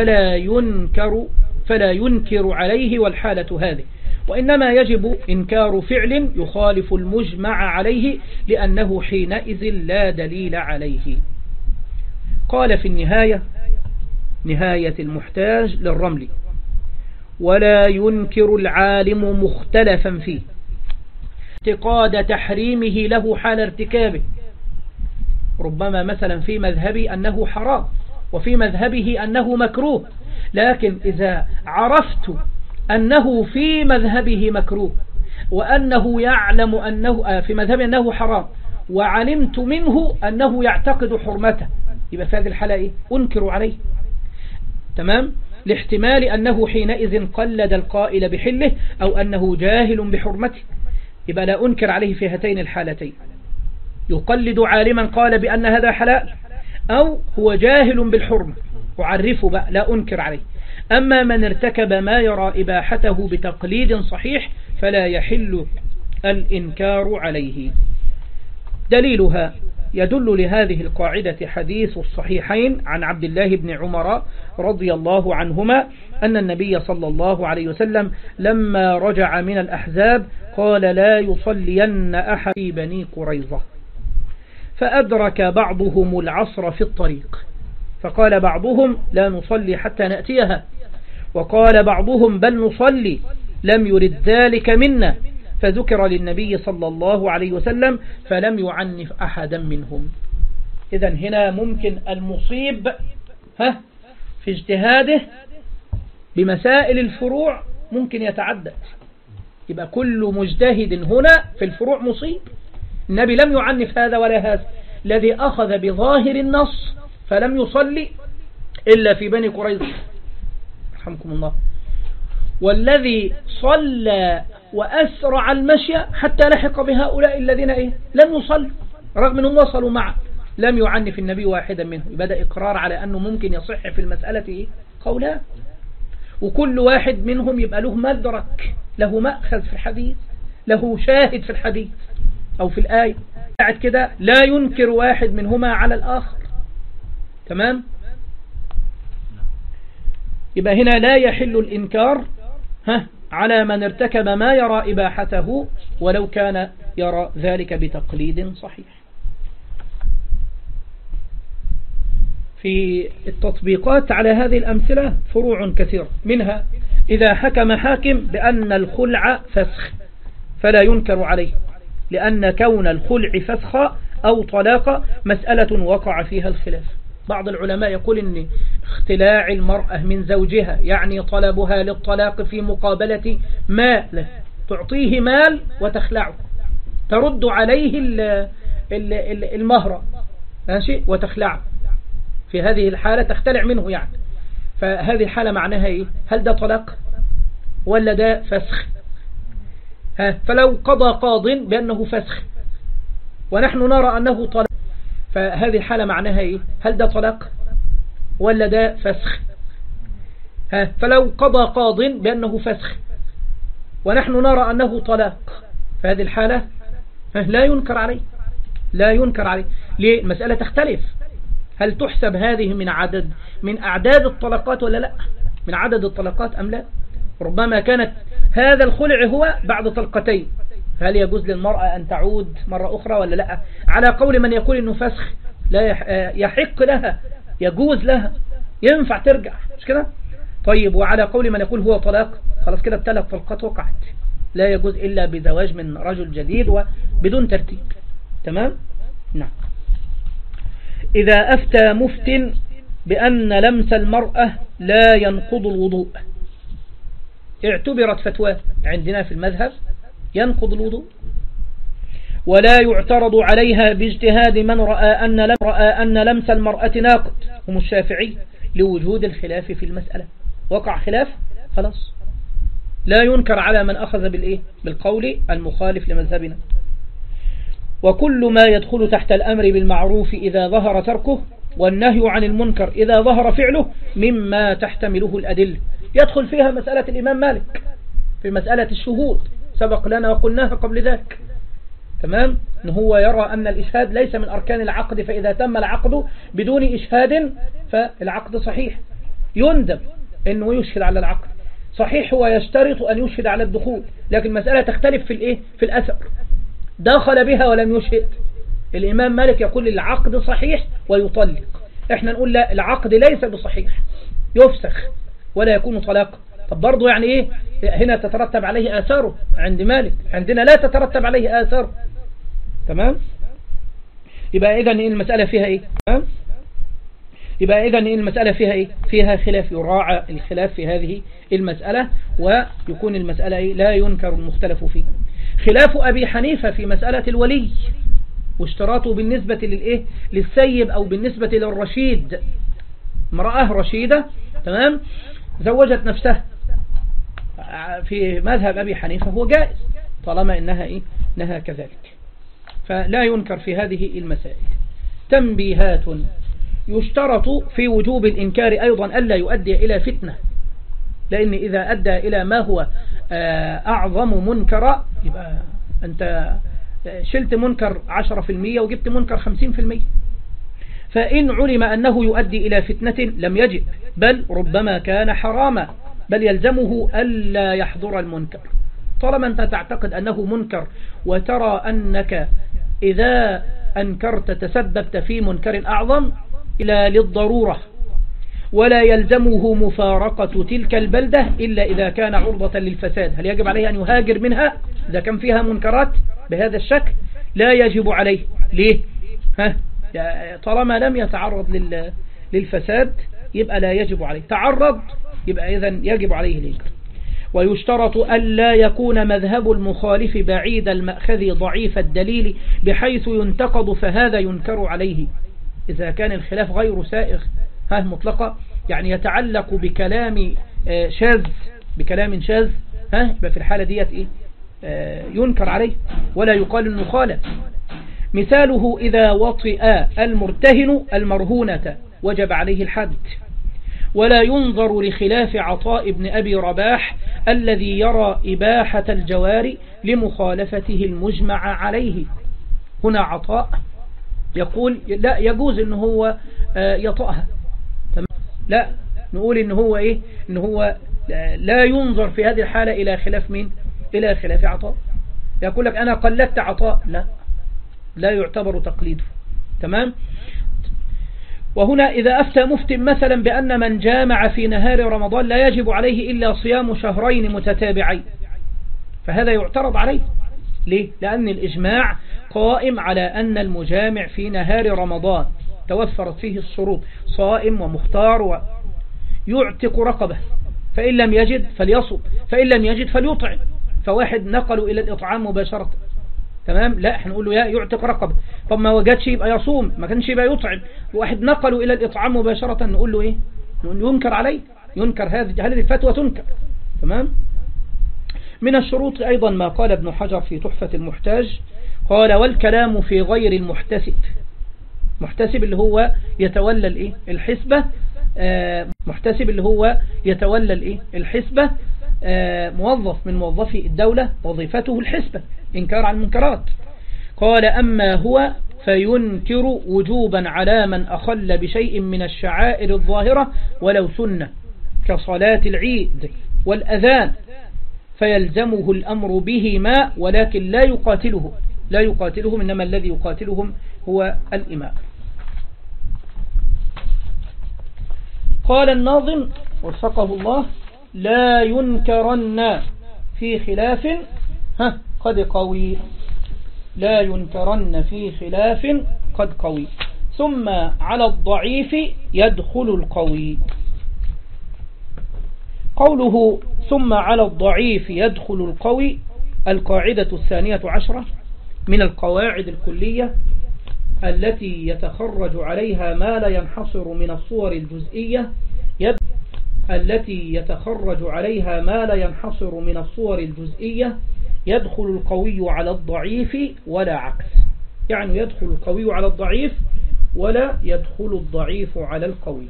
[SPEAKER 1] فلا ينكر عليه والحالة هذه، وإنما يجب إنكار فعل يخالف المجمع عليه لأنه حينئذ لا دليل عليه. قال في النهاية، نهاية المحتاج للرمل: ولا ينكر العالم مختلفا فيه اعتقاد تحريمه له حال ارتكابه. ربما مثلا في مذهبي أنه حرام وفي مذهبه أنه مكروه، لكن إذا عرفت أنه في مذهبه مكروه وأنه يعلم أنه في مذهبه أنه حرام وعلمت منه أنه يعتقد حرمته، يبقى في هذه الحالة إيه؟ أنكر عليه. تمام؟ لاحتمال أنه حينئذ قلد القائل بحله أو أنه جاهل بحرمته، يبقى لا أنكر عليه في هاتين الحالتين: يقلد عالما قال بأن هذا حلال، أو هو جاهل بالحرمة أعرفه بقى لا أنكر عليه. أما من ارتكب ما يرى إباحته بتقليد صحيح فلا يحل الإنكار عليه. دليلها: يدل لهذه القاعدة حديث الصحيحين عن عبد الله بن عمر رضي الله عنهما أن النبي صلى الله عليه وسلم لما رجع من الأحزاب قال: لا يصلين أحد في بني قريظة. فأدرك بعضهم العصر في الطريق، فقال بعضهم: لا نصلي حتى نأتيها، وقال بعضهم: بل نصلي، لم يرد ذلك منا. فذكر للنبي صلى الله عليه وسلم فلم يعنف أحدا منهم. إذن هنا ممكن المصيب في اجتهاده بمسائل الفروع ممكن يتعدد، يبقى كل مجتهد هنا في الفروع مصيب. النبي لم يعنف هذا ولا هذا، الذي أخذ بظاهر النص فلم يصلي إلا في بني قريظة رحمكم الله، والذي صلى وأسرع المشي حتى لحق بهؤلاء الذين لم يصلوا رغم أنهم وصلوا معه، لم يعنف النبي واحدا منهم. بدأ إقرار على أنه ممكن يصح في المسألة قولان، وكل واحد منهم يبقى له مدرك، له مأخذ في الحديث، له شاهد في الحديث أو في الآية. بعد كده لا ينكر واحد منهما على الآخر. تمام؟ يبقى هنا لا يحل الإنكار على من ارتكب ما يرى إباحته ولو كان يرى ذلك بتقليد صحيح. في التطبيقات على هذه الأمثلة فروع كثيرة، منها: إذا حكم حاكم بأن الخلع فسخ فلا ينكر عليه، لأن كون الخلع فسخ أو طلاق مسألة وقع فيها الخلاف. بعض العلماء يقول إن اختلاع المرأة من زوجها يعني طلبها للطلاق في مقابلة مال، تعطيه مال وتخلعه، ترد عليه المهر ماشي وتخلعه، في هذه الحالة تختلع منه يعني. فهذه الحالة معناها إيه؟ هل ده طلاق ولا ده فسخ؟ فلو قضى قاض بأنه فسخ ونحن نرى أنه طلاق، فهذه الحالة معناها إيه؟ هل ده طلاق ولا ده فسخ؟ فلو قضى قاض بأنه فسخ ونحن نرى أنه طلاق، فهذه الحالة لا ينكر عليه، لا ينكر عليه. ليه؟ المسألة تختلف، هل تحسب هذه من أعداد الطلقات ولا لا؟ من عدد الطلقات أم لا؟ ربما كانت هذا الخلع هو بعد طلقتين، هل يجوز للمرأة أن تعود مرة أخرى ولا لا؟ على قول من يقول إنه فسخ لا يحق لها، يجوز لها، ينفع ترجع، مش كده؟ طيب، وعلى قول من يقول هو طلاق، خلاص كده الثلاث طلقات وقعت، لا يجوز إلا بزواج من رجل جديد وبدون ترتيب. تمام؟ نعم. إذا أفتى مفت بأن لمس المرأة لا ينقض الوضوء، اعتبرت فتوى عندنا في المذهب ينقض الوضوء، ولا يعترض عليها باجتهاد من رأى أن لمس المرأة ناقض، هم الشافعي، لوجود الخلاف في المسألة. وقع خلاف، خلاص لا ينكر على من أخذ بالقول المخالف لمذهبنا. وكل ما يدخل تحت الأمر بالمعروف إذا ظهر تركه، والنهي عن المنكر إذا ظهر فعله، مما تحتمله الأدلة. يدخل فيها مسألة الإمام مالك في مسألة الشهود، سبق لنا وقلناها قبل ذلك. تمام، إن هو يرى أن الإشهاد ليس من أركان العقد، فإذا تم العقد بدون إشهاد فالعقد صحيح. يندب أنه يشهد على العقد، صحيح هو يشترط أن يشهد على الدخول، لكن المسألة تختلف في الإيه؟ في الأثر، دخل بها ولم يشهد. الإمام مالك يقول العقد صحيح ويطلق، إحنا نقول لا، العقد ليس بصحيح، يفسخ ولا يكون طلاقا. طب برضو يعني إيه هنا تترتب عليه آثاره؟ عند مالك، عندنا لا تترتب عليه آثاره. تمام، يبقى إذن المسألة فيها إيه؟ تمام، يبقى إذن المسألة فيها إيه؟ فيها خلاف، يراعى الخلاف في هذه المسألة، ويكون المسألة إيه؟ لا ينكر المختلف فيه. خلاف أبي حنيفة في مسألة الولي واشتراطه بالنسبة للإيه؟ للسيب أو بالنسبة للرشيد. امرأة رشيدة تمام زوجت نفسها، في مذهب أبي حنيفة هو جائز طالما إنها إيه؟ إنها كذلك، فلا ينكر في هذه المسائل. تنبيهات: يشترط في وجوب الإنكار أيضا ألا يؤدي إلى فتنة، لأن إذا أدى إلى ما هو أعظم منكر يبقى أنت شلت منكر 10% وجبت منكر 50%. فإن علم أنه يؤدي إلى فتنة لم يجب، بل ربما كان حراما، بل يلزمه ألا يحضر المنكر. طالما أنت تعتقد أنه منكر وترى أنك إذا أنكرت تسببت في منكر أعظم إلى للضرورة، ولا يلزمه مفارقة تلك البلدة إلا إذا كان عرضة للفساد. هل يجب عليه أن يهاجر منها إذا كان فيها منكرات بهذا الشكل؟ لا يجب عليه. ليه؟ طالما لم يتعرض للفساد يبقى لا يجب عليه. تعرض يبقى إذن يجب عليه الهجرة. ويشترط ألا يكون مذهب المخالف بعيد المأخذ ضعيف الدليل بحيث ينتقد، فهذا ينكر عليه. إذا كان الخلاف غير سائغ مطلقة، يعني يتعلق بكلام شاذ بكلام شاذ، يبقى في الحالة ديت إيه؟ ينكر عليه ولا يقال إنه خالف. مثاله: إذا وطئ المرتهن المرهونة وجب عليه الحد. ولا ينظر لخلاف عطاء بن أبي رباح الذي يرى إباحة الجوار لمخالفته المجمع عليه. هنا عطاء يقول لا يجوز إنه هو يطأها، لا نقول إنه هو إيه؟ إنه هو لا ينظر في هذه الحالة إلى خلاف مين؟ إلى خلاف عطاء. يقول لك أنا قلدت عطاء، لا يعتبر تقليده. تمام. وهنا إذا أفتى مفتي مثلا بأن من جامع في نهار رمضان لا يجب عليه إلا صيام شهرين متتابعين، فهذا يعترض عليه. ليه؟ لأن الإجماع قائم على أن المجامع في نهار رمضان توفرت فيه الشروط، صائم ومختار ويعتق رقبة، فإن لم يجد فليصب، فإن لم يجد فليطعم. فواحد نقلوا إلى الإطعام مباشرة، تمام، لا احنا نقول له يعتق رقبة. طب ما وجدش يبقى يصوم، ما كانش يبقى يطعم. واحد نقلوا إلى الإطعام مباشرة، نقول له ايه؟ ينكر عليه، ينكر هذه الفتوى تنكر. تمام. من الشروط أيضا ما قال ابن حجر في تحفة المحتاج، قال: والكلام في غير المحتسب. محتسب اللي هو يتولى الايه؟ الحسبة. محتسب اللي هو يتولى الايه؟ الحسبة. موظف من موظفي الدولة وظيفته الحسبة، إنكار عن المنكرات. قال: أما هو فينكر وجوبا على من أخل بشيء من الشعائر الظاهرة ولو سنة كصلاة العيد والأذان، فيلزمه الأمر بهما، ولكن لا يقاتلهم، إنما الذي يقاتلهم هو الإمام. قال الناظم وفقه الله: لا ينكرن في خلاف قد قوي. لا ينكرن في خلاف قد قوي. ثم على الضعيف يدخل القوي. قوله ثم على الضعيف يدخل القوي القاعدة 12 من القواعد الكلية التي يتخرج عليها ما لا ينحصر من الصور الجزئية، يدخل القوي على الضعيف ولا عكس. يعني يدخل القوي على الضعيف ولا يدخل الضعيف على القوي.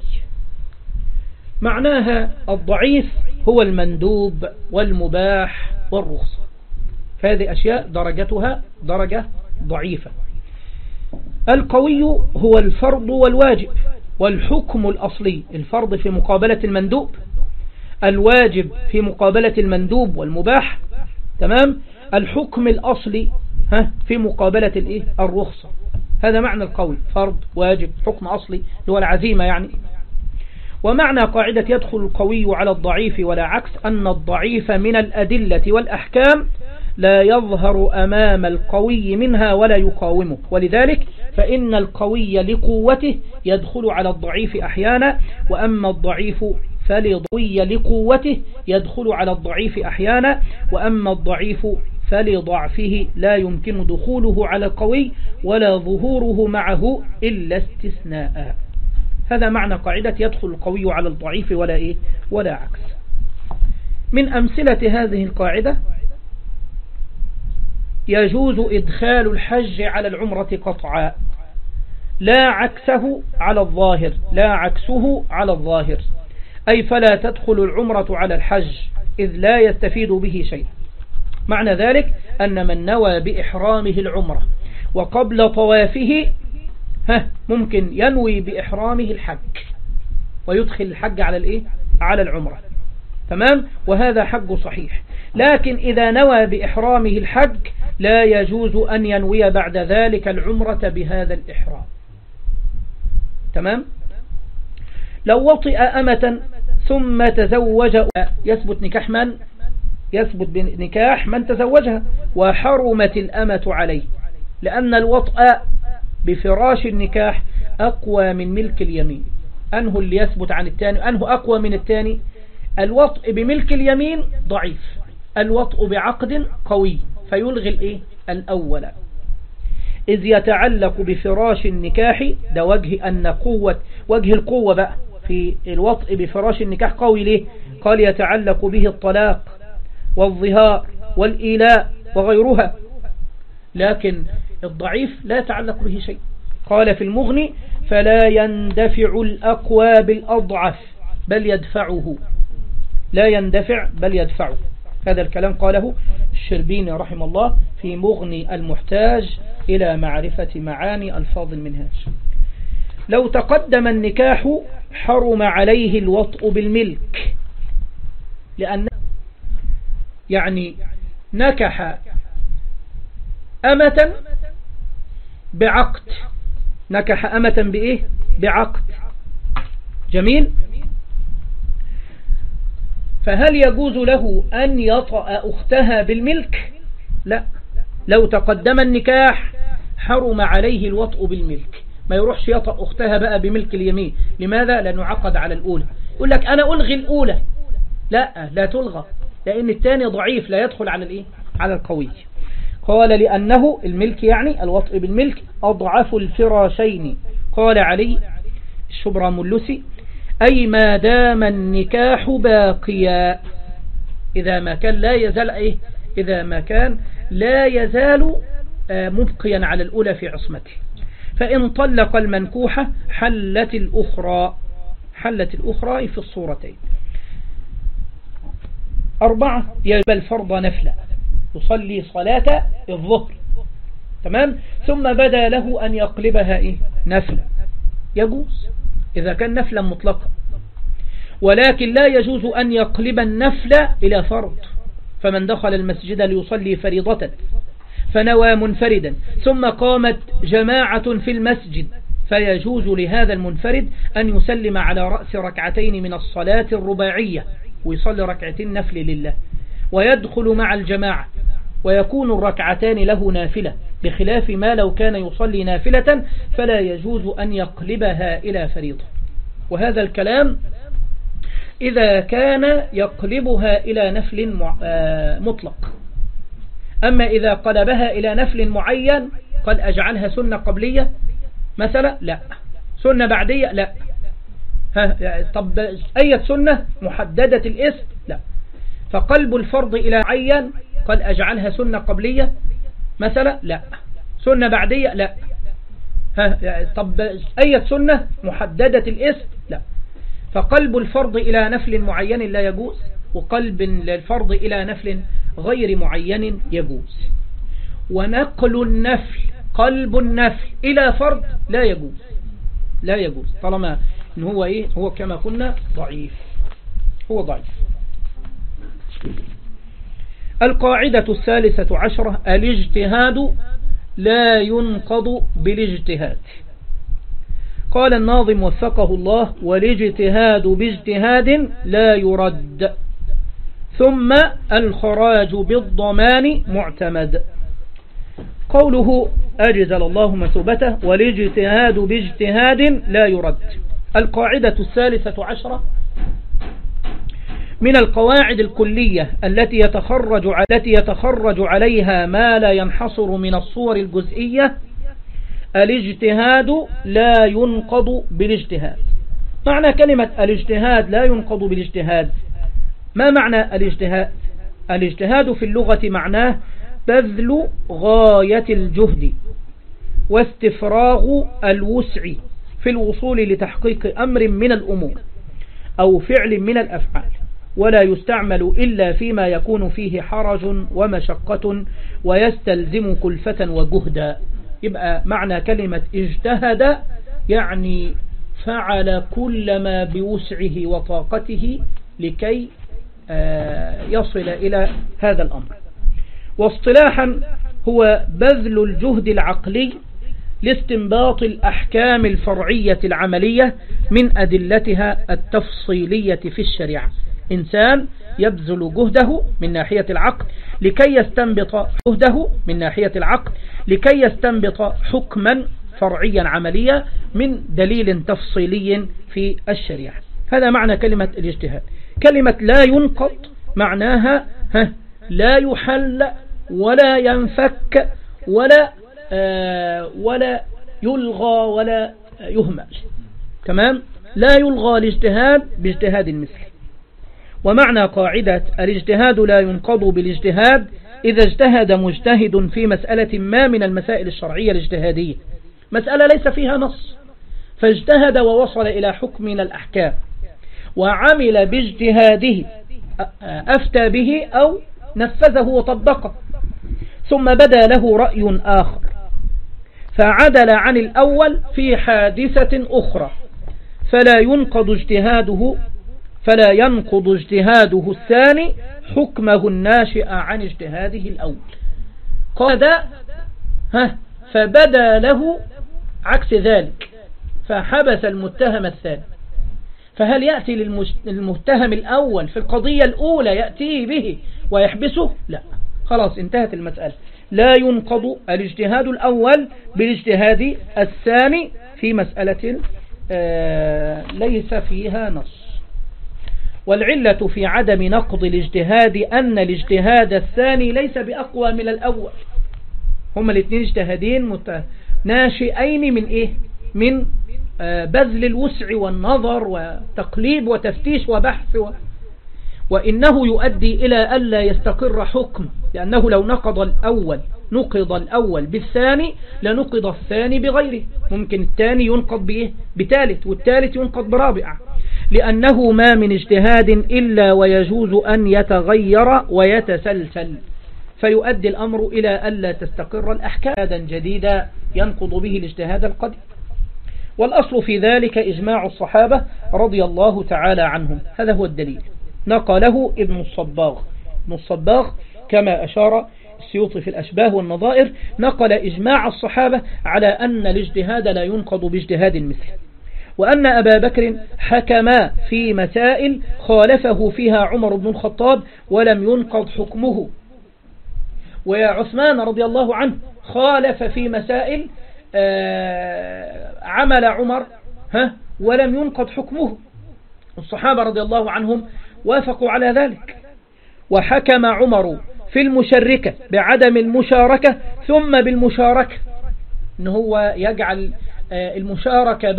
[SPEAKER 1] معناها الضعيف هو المندوب والمباح والرخصة، هذه أشياء درجتها درجة ضعيفة. القوي هو الفرض والواجب والحكم الأصلي، الفرض في مقابلة المندوب، الواجب في مقابلة المندوب والمباح، تمام، الحكم الأصلي في مقابلة الرخصة. هذا معنى القوي، فرض واجب حكم أصلي هو العزيمة يعني. ومعنى قاعدة يدخل القوي على الضعيف ولا عكس أن الضعيف من الأدلة والأحكام لا يظهر أمام القوي منها ولا يقاومه، ولذلك فإن القوي لقوته يدخل على الضعيف أحيانا، وأما الضعيف فلضوي لقوته يدخل على الضعيف أحيانا، وأما الضعيف فلضعفه لا يمكن دخوله على القوي ولا ظهوره معه إلا استثناء. هذا معنى قاعدة يدخل القوي على الضعيف ولا عكس. من أمثلة هذه القاعدة يجوز إدخال الحج على العمرة قطعا لا عكسه على الظاهر، لا عكسه على الظاهر، أي فلا تدخل العمرة على الحج إذ لا يستفيد به شيء. معنى ذلك أن من نوى بإحرامه العمرة وقبل طوافه ممكن ينوي بإحرامه الحج ويدخل الحج على العمرة، تمام، وهذا حج صحيح. لكن إذا نوى بإحرامه الحج لا يجوز أن ينوي بعد ذلك العمرة بهذا الإحرام، تمام. لو وطئ أمة ثم تزوج يثبت نكاح من؟ يثبت بنكاح من تزوجها، وحرمت الأمة عليه، لأن الوطء بفراش النكاح أقوى من ملك اليمين. أنه اللي يثبت عن الثاني، أنه أقوى من الثاني؟ الوطء بملك اليمين ضعيف، الوطء بعقد قوي فيلغي الأول، إذ يتعلق بفراش النكاح. ده وجه القوة بقى في الوطء بفراش النكاح قوي. ليه؟ قال يتعلق به الطلاق والظهار والإيلاء وغيرها، لكن الضعيف لا يتعلق به شيء. قال في المغني فلا يندفع الأقوى بالأضعف بل يدفعه، لا يندفع بل يدفعه. هذا الكلام قاله الشربيني رحمه الله في مغني المحتاج إلى معرفة معاني ألفاظ المنهاج. لو تقدم النكاح حرم عليه الوطء بالملك، لأن يعني نكح أمة بعقد، نكح أمة بعقد، جميل. فهل يجوز له أن يطأ أختها بالملك؟ لا. لو تقدم النكاح حرم عليه الوطء بالملك، ما يروحش يطأ أختها بقى بملك اليمين. لماذا؟ لأنه عقد على الأولى. يقول لك أنا ألغي الأولى، لا تلغى، لأن الثاني ضعيف لا يدخل على القوي. قال لأنه الملك يعني الوطء بالملك أضعف الفراشين. قال علي الشبرملسي أي ما دام النكاح باقيا، إذا ما كان لا يزال إذا ما كان لا يزال مبقيا على الأولى في عصمته. فإن طلق المنكوحة حلت الأخرى في الصورتين. 4 يجب الفرض نفلا، يصلي صلاة الظهر، تمام، ثم بدا له أن يقلبها نفلا، يجوز إذا كان نفلا مطلقا، ولكن لا يجوز أن يقلب النفل إلى فرض. فمن دخل المسجد ليصلي فريضة فنوى منفردا ثم قامت جماعة في المسجد، فيجوز لهذا المنفرد أن يسلم على رأس ركعتين من الصلاة الرباعية ويصلي ركعتين نفل لله ويدخل مع الجماعة، ويكون الركعتان له نافلة، بخلاف ما لو كان يصلي نافلة فلا يجوز أن يقلبها إلى فريضة. وهذا الكلام إذا كان يقلبها إلى نفل مطلق. أما إذا قلبها إلى نفل معين قال أجعلها سنة قبلية مثلا، لا. سنة بعدية، لا. طب أي سنة محددة الاسم، لا. فقلب الفرض إلى معين قال أجعلها سنة قبلية مثلا، لا. سنة بعدية، لا. طب أي سنة محددة الاسم، لا. فقلب الفرض إلى نفل معين لا يجوز، وقلب الفرض إلى نفل غير معين يجوز. ونقل النفل قلب النفل إلى فرد لا يجوز طالما إن هو هو كما قلنا ضعيف، هو ضعيف. القاعدة 13 الاجتهاد لا ينقض بالاجتهاد. قال الناظم وفقه الله: والاجتهاد باجتهاد لا يرد، ثم الخراج بالضمان معتمد. قوله أجزل الله مثوبته والاجتهاد باجتهاد لا يرد. القاعدة 13 من القواعد الكلية التي يتخرج عليها ما لا ينحصر من الصور الجزئية. الاجتهاد لا ينقض بالاجتهاد. معنى كلمة الاجتهاد لا ينقض بالاجتهاد، ما معنى الاجتهاد؟ الاجتهاد في اللغة معناه بذل غاية الجهد واستفراغ الوسع في الوصول لتحقيق أمر من الأمور أو فعل من الأفعال، ولا يستعمل إلا فيما يكون فيه حرج ومشقة ويستلزم كلفة وجهدا. يبقى معنى كلمة اجتهد يعني فعل كل ما بوسعه وطاقته لكي يصل إلى هذا الأمر. واصطلاحا هو بذل الجهد العقلي لاستنباط الأحكام الفرعية العملية من أدلتها التفصيلية في الشريعة. إنسان يبذل جهده من ناحية العقل لكي يستنبط حكما فرعيا عمليا من دليل تفصيلي في الشريعة. هذا معنى كلمة الاجتهاد. كلمة لا ينقض معناها لا يحل ولا ينفك ولا يلغى ولا يهمل. تمام؟ لا يلغى الاجتهاد باجتهاد مثله. ومعنى قاعدة الاجتهاد لا ينقض بالاجتهاد إذا اجتهد مجتهد في مسألة ما من المسائل الشرعية الاجتهادية، مسألة ليس فيها نص، فاجتهد ووصل إلى حكم من الأحكام وعمل باجتهاده، أفتى به أو نفذه وطبقه، ثم بدا له رأي آخر فعدل عن الأول في حادثة أخرى، فلا ينقض اجتهاده الثاني حكمه الناشئ عن اجتهاده الأول. قال فبدا له عكس ذلك فحبس المتهم الثاني. فهل يأتي للمتهم الأول في القضية الأولى يأتيه به ويحبسه؟ لا، خلاص انتهت المسألة. لا ينقض الاجتهاد الأول بالاجتهاد الثاني في مسألة ليس فيها نص. والعلة في عدم نقض الاجتهاد أن الاجتهاد الثاني ليس بأقوى من الأول. هما الاثنين اجتهادين ناشئين من إيه؟ من بذل الوسع والنظر وتقليب وتفتيش وبحث وإنه يؤدي إلى ألا يستقر حكم، لأنه لو نقض الأول بالثاني لنقض الثاني بغيره. ممكن الثاني ينقض بإيه؟ بثالث، والثالث ينقض برابع، لأنه ما من اجتهاد إلا ويجوز أن يتغير ويتسلسل، فيؤدي الأمر إلى ألا تستقر الأحكام جديدة ينقض به الاجتهاد القديم. والأصل في ذلك إجماع الصحابة رضي الله تعالى عنهم. هذا هو الدليل. نقله ابن الصباغ كما أشار السيوطي في الأشباه والنظائر، نقل إجماع الصحابة على أن الاجتهاد لا ينقض باجتهاد مثله، وأن أبا بكر حكم في مسائل خالفه فيها عمر بن الخطاب ولم ينقض حكمه، ويا عثمان رضي الله عنه خالف في مسائل عمل عمر ولم ينقض حكمه. الصحابة رضي الله عنهم وافقوا على ذلك. وحكم عمر في المشركة بعدم المشاركة ثم بالمشاركة، إن هو يجعل المشاركة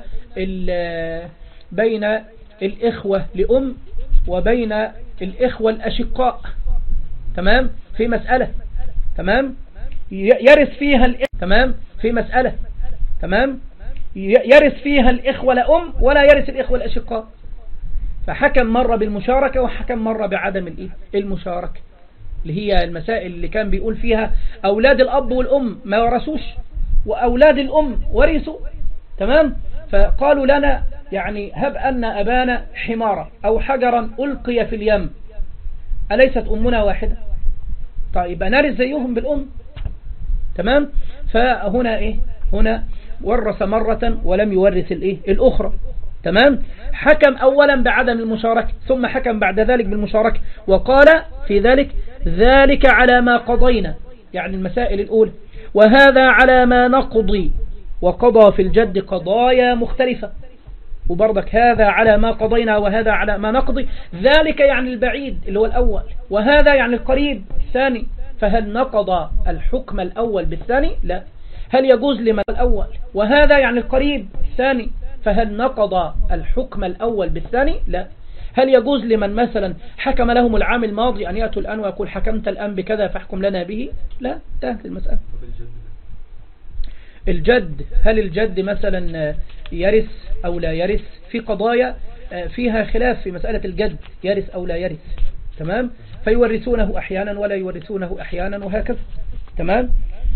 [SPEAKER 1] بين الإخوة لأم وبين الإخوة الأشقاء، تمام، في مسألة، تمام، يرث فيها تمام، في مسألة، تمام، يرث فيها الإخوة لأم ولا يرث الإخوة الأشقاء. فحكم مرة بالمشاركة وحكم مرة بعدم المشاركة. اللي هي المسائل اللي كان بيقول فيها أولاد الأب والأم ما ورثوش وأولاد الأم ورثوا. تمام. فقالوا لنا يعني هب أن أبانا حمارا أو حجرا ألقي في اليم أليست أمنا واحدة؟ طيب نرث زيهم بالأم. تمام. فهنا إيه؟ هنا ورث مرة ولم يورث الإيه؟ الأخرى. تمام. حكم أولا بعدم المشاركة ثم حكم بعد ذلك بالمشاركة وقال في ذلك على ما قضينا، يعني المسائل الأولى، وهذا على ما نقضي، وقضى في الجد قضايا مختلفة. وبرضك هذا على ما قضينا وهذا على ما نقضي، ذلك يعني البعيد اللي هو الأول، وهذا يعني القريب الثاني. فهل نقضى الحكم الأول بالثاني؟ لا. هل يجوز لمن الأول وهذا يعني القريب الثاني؟ فهل نقضى الحكم الأول بالثاني؟ لا. هل يجوز لمن مثلا حكم لهم العام الماضي أن يأتوا الآن ويقول حكمت الآن بكذا فاحكم لنا به؟ لا، انتهت المسألة. الجد، هل الجد مثلا يرث أو لا يرث؟ في قضايا فيها خلاف في مسألة الجد، يرث أو لا يرث. تمام. فيورثونه أحيانا ولا يورثونه أحيانا وهكذا. تمام.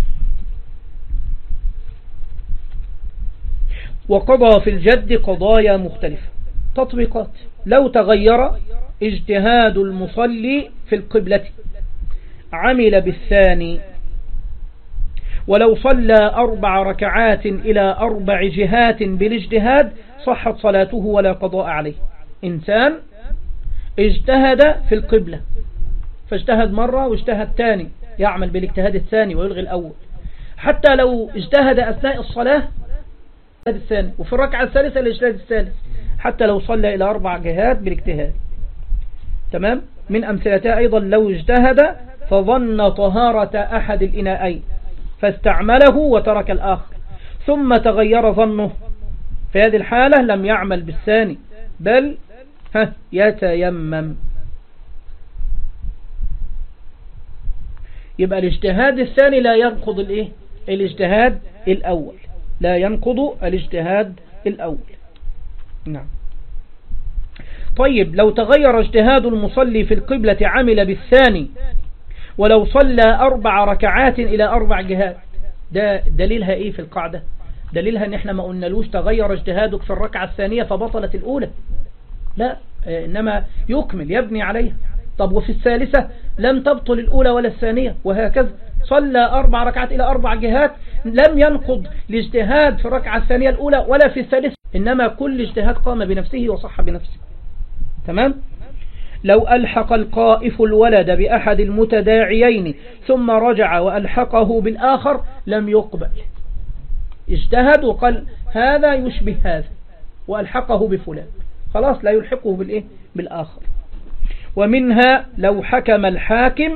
[SPEAKER 1] وقضى في الجد قضايا مختلفة. تطبيقات: لو تغير اجتهاد المصلي في القبلة عمل بالثاني، ولو صلى 4 ركعات إلى 4 جهات بالاجتهاد صحت صلاته ولا قضاء عليه. إنسان اجتهد في القبلة، فاجتهد مرة واجتهد ثاني، يعمل بالاجتهاد الثاني ويلغي الأول. حتى لو اجتهد أثناء الصلاة الثاني، وفي الركعة الثالثة الاجتهاد الثالث، حتى لو صلى إلى 4 جهات بالاجتهاد. تمام. من أمثلتها أيضا لو اجتهد فظن طهارة أحد الإناءين فاستعمله وترك الآخر ثم تغير ظنه، في هذه الحالة لم يعمل بالثاني بل يتيمم. يبقى الاجتهاد الثاني لا ينقض الايه؟ الاجتهاد الأول، لا ينقض الاجتهاد الأول. نعم. طيب لو تغير اجتهاد المصلي في القبلة عمل بالثاني، ولو صلى 4 ركعات إلى 4 جهات، ده دليلها ايه في القاعدة؟ دليلها ان احنا ما قلنالوش تغير اجتهادك في الركعة الثانية فبطلت الأولى، لا، إنما يكمل يبني عليها. طب وفي الثالثة لم تبطل الأولى ولا الثانية، وهكذا. صلى 4 ركعات إلى 4 جهات لم ينقض الاجتهاد في الركعة الثانية الأولى ولا في الثالثة، إنما كل اجتهاد قام بنفسه وصح بنفسه. تمام. لو ألحق القائف الولد بأحد المتداعيين ثم رجع وألحقه بالآخر لم يقبل. اجتهد وقال هذا يشبه هذا وألحقه بفلان، خلاص لا يلحقه بالإيه؟ بالآخر. ومنها لو حكم الحاكم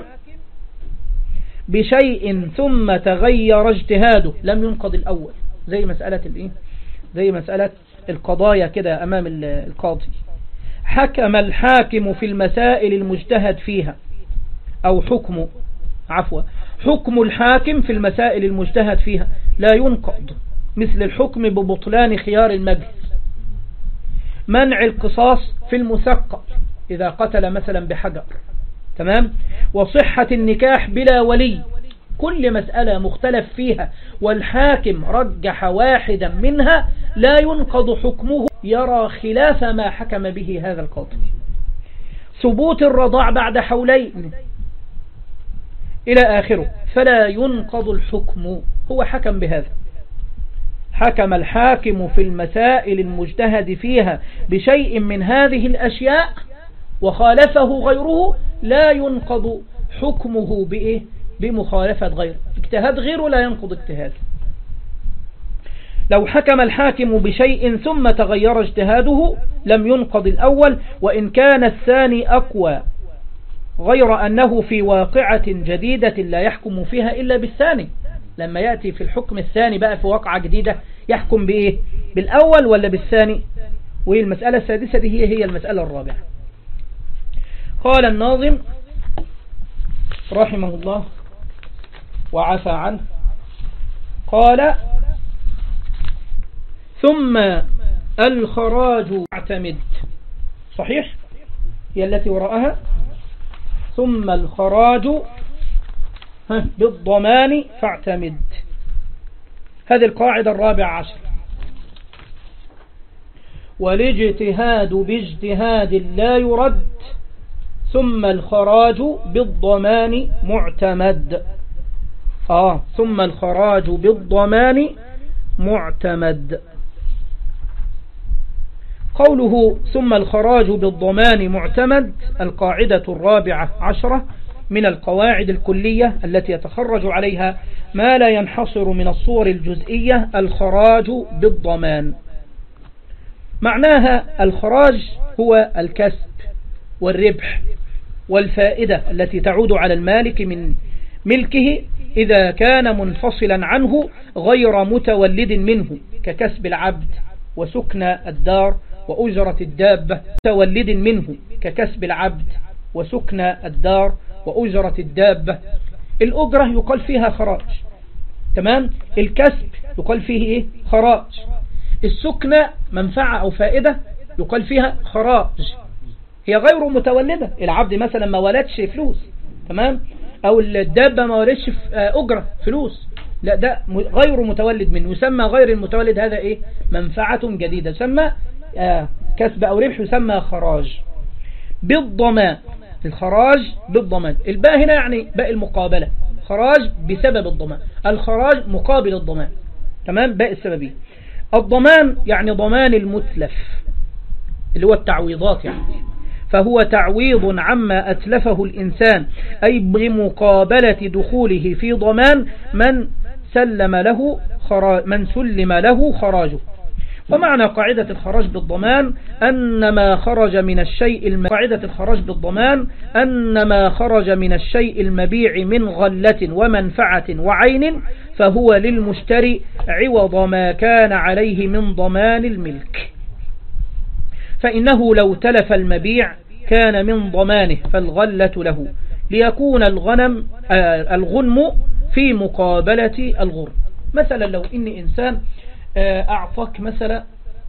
[SPEAKER 1] بشيء ثم تغير اجتهاده لم ينقض الأول، زي مسألة الإيه؟ زي مسألة القضايا كده أمام القاضي. حكم الحاكم في المسائل المجتهد فيها، أو حكم الحاكم في المسائل المجتهد فيها لا ينقض، مثل الحكم ببطلان خيار المجلس، منع القصاص في المثقل إذا قتل مثلا بحجر. تمام. وصحة النكاح بلا ولي، كل مسألة مختلف فيها والحاكم رجح واحدا منها لا ينقض حكمه، يرى خلاف ما حكم به هذا القاضي. ثبوت الرضاع بعد حولين إلى آخره فلا ينقض الحكم، هو حكم بهذا. حكم الحاكم في المسائل المجتهد فيها بشيء من هذه الأشياء وخالفه غيره لا ينقض حكمه بإيه؟ بمخالفة غيره. اجتهاد غيره لا ينقض اجتهاد. لو حكم الحاكم بشيء ثم تغير اجتهاده لم ينقض الأول، وإن كان الثاني أقوى، غير أنه في واقعة جديدة لا يحكم فيها إلا بالثاني. لما يأتي في الحكم الثاني بقى في واقعة جديدة يحكم بإيه؟ بالأول ولا بالثاني؟ والمسألة السادسة دي هي المسألة الرابعة. قال الناظم رحمه الله وعفى عنه، قال ثم الخراج اعتمد، صحيح هي التي وراءها. ثم الخراج بالضمان فاعتمد. هذه القاعدة 14. والاجتهاد باجتهاد لا يرد ثم الخراج بالضمان معتمد. ثم الخراج بالضمان معتمد. قوله ثم الخراج بالضمان معتمد القاعدة 14 من القواعد الكلية التي يتخرج عليها ما لا ينحصر من الصور الجزئية الخراج بالضمان. معناها الخراج هو الكسب والربح والفائدة التي تعود على المالك من ملكه إذا كان منفصلا عنه غير متولد منه، ككسب العبد وسكن الدار وأجرة الدابة. متولد منه ككسب العبد وسكن الدار وأجرة الدابة. الأجرة يقال فيها خراج، تمام. الكسب يقال فيه إيه؟ خراج. السكنة منفعة أو فائدة يقال فيها خراج، هي غير متولدة. العبد مثلا ما ولدش فلوس، تمام، أو الدابة ما ولدش أجرة فلوس، لا ده غير متولد منه، يسمى غير المتولد. هذا إيه؟ منفعة جديدة، يسمى كسب أو ربح، يسمى خراج. بالضمان، الخراج بالضمان. الباء هنا يعني باء المقابلة، خراج بسبب الضمان، الخراج مقابل الضمان، تمام، باء السببية. الضمان يعني ضمان المتلف اللي هو التعويضات يعني، فهو تعويض عما أتلفه الإنسان، أي بمقابلة دخوله في ضمان من سلم له خراجه. ومعنى قاعدة الخراج بالضمان أن ما خرج من الشيء قاعدة الخراج بالضمان أن ما خرج من الشيء المبيع من غلة ومنفعة وعين فهو للمشتري عوض ما كان عليه من ضمان الملك. فإنه لو تلف المبيع كان من ضمانه فالغلة له، ليكون الغنم في مقابلة الغرم. مثلا لو إن إنسان أعطاك مثلا،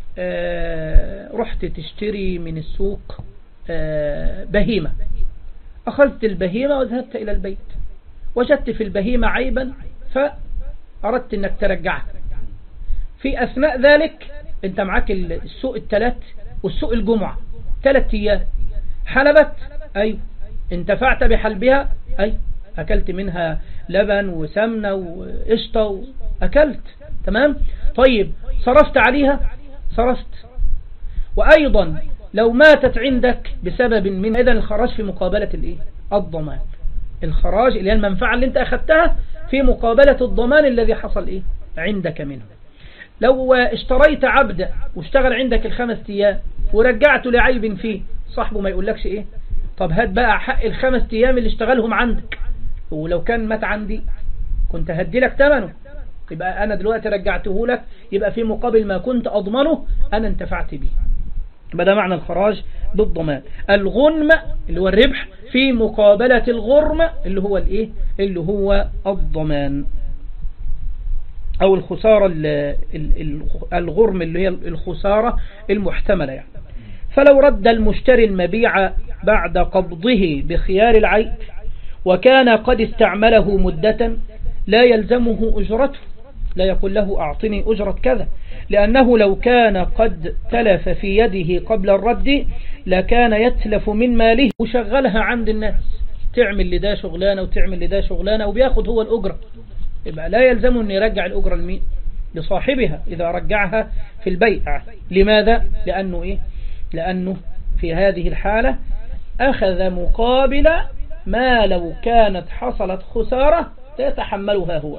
[SPEAKER 1] رحت تشتري من السوق بهيمة، أخذت البهيمة وذهبت إلى البيت، وجدت في البهيمة عيبا فأردت أنك ترجعها. في أثناء ذلك أنت معك السوق الثلاث والسوق الجمعة 3 أيام، حلبت، أيوة، انتفعت بحلبها، أيوة، أكلت منها لبن وسمنة وقشطة وأكلت، تمام. طيب صرفت عليها؟ صرفت. وأيضا لو ماتت عندك بسبب من، إذن الخراج في مقابلة الإيه؟ الضمان. الخراج اللي هي المنفعة اللي انت أخذتها في مقابلة الضمان الذي حصل إيه؟ عندك منه. لو اشتريت عبد واشتغل عندك 5 أيام ورجعته لعيب فيه، صاحبه ما يقولكش إيه؟ طب هات بقى حق 5 أيام اللي اشتغلهم عندك، ولو كان مات عندي كنت هدي لك ثمنه، يبقى أنا دلوقتي رجعته لك، يبقى في مقابل ما كنت أضمنه أنا انتفعت به. يبقى ده معنى الخراج بالضمان. الغنم اللي هو الربح في مقابلة الغرم اللي هو الإيه؟ اللي هو الضمان، أو الخسارة، الغرم اللي هي الخسارة المحتملة يعني. فلو رد المشتري المبيع بعد قبضه بخيار العيب وكان قد استعمله مدة لا يلزمه أجرته، لا يقول له أعطني أجرة كذا، لأنه لو كان قد تلف في يده قبل الرد لكان يتلف من ماله وشغلها عند الناس، تعمل لده شغلانة وتعمل لده شغلانة وبياخد هو الأجرة، يبقى لا يلزمه أن يرجع الأجرة لصاحبها إذا رجعها في البيع. لماذا؟ لأنه إيه؟ لأنه في هذه الحالة أخذ مقابل ما لو كانت حصلت خسارة يتحملها هو.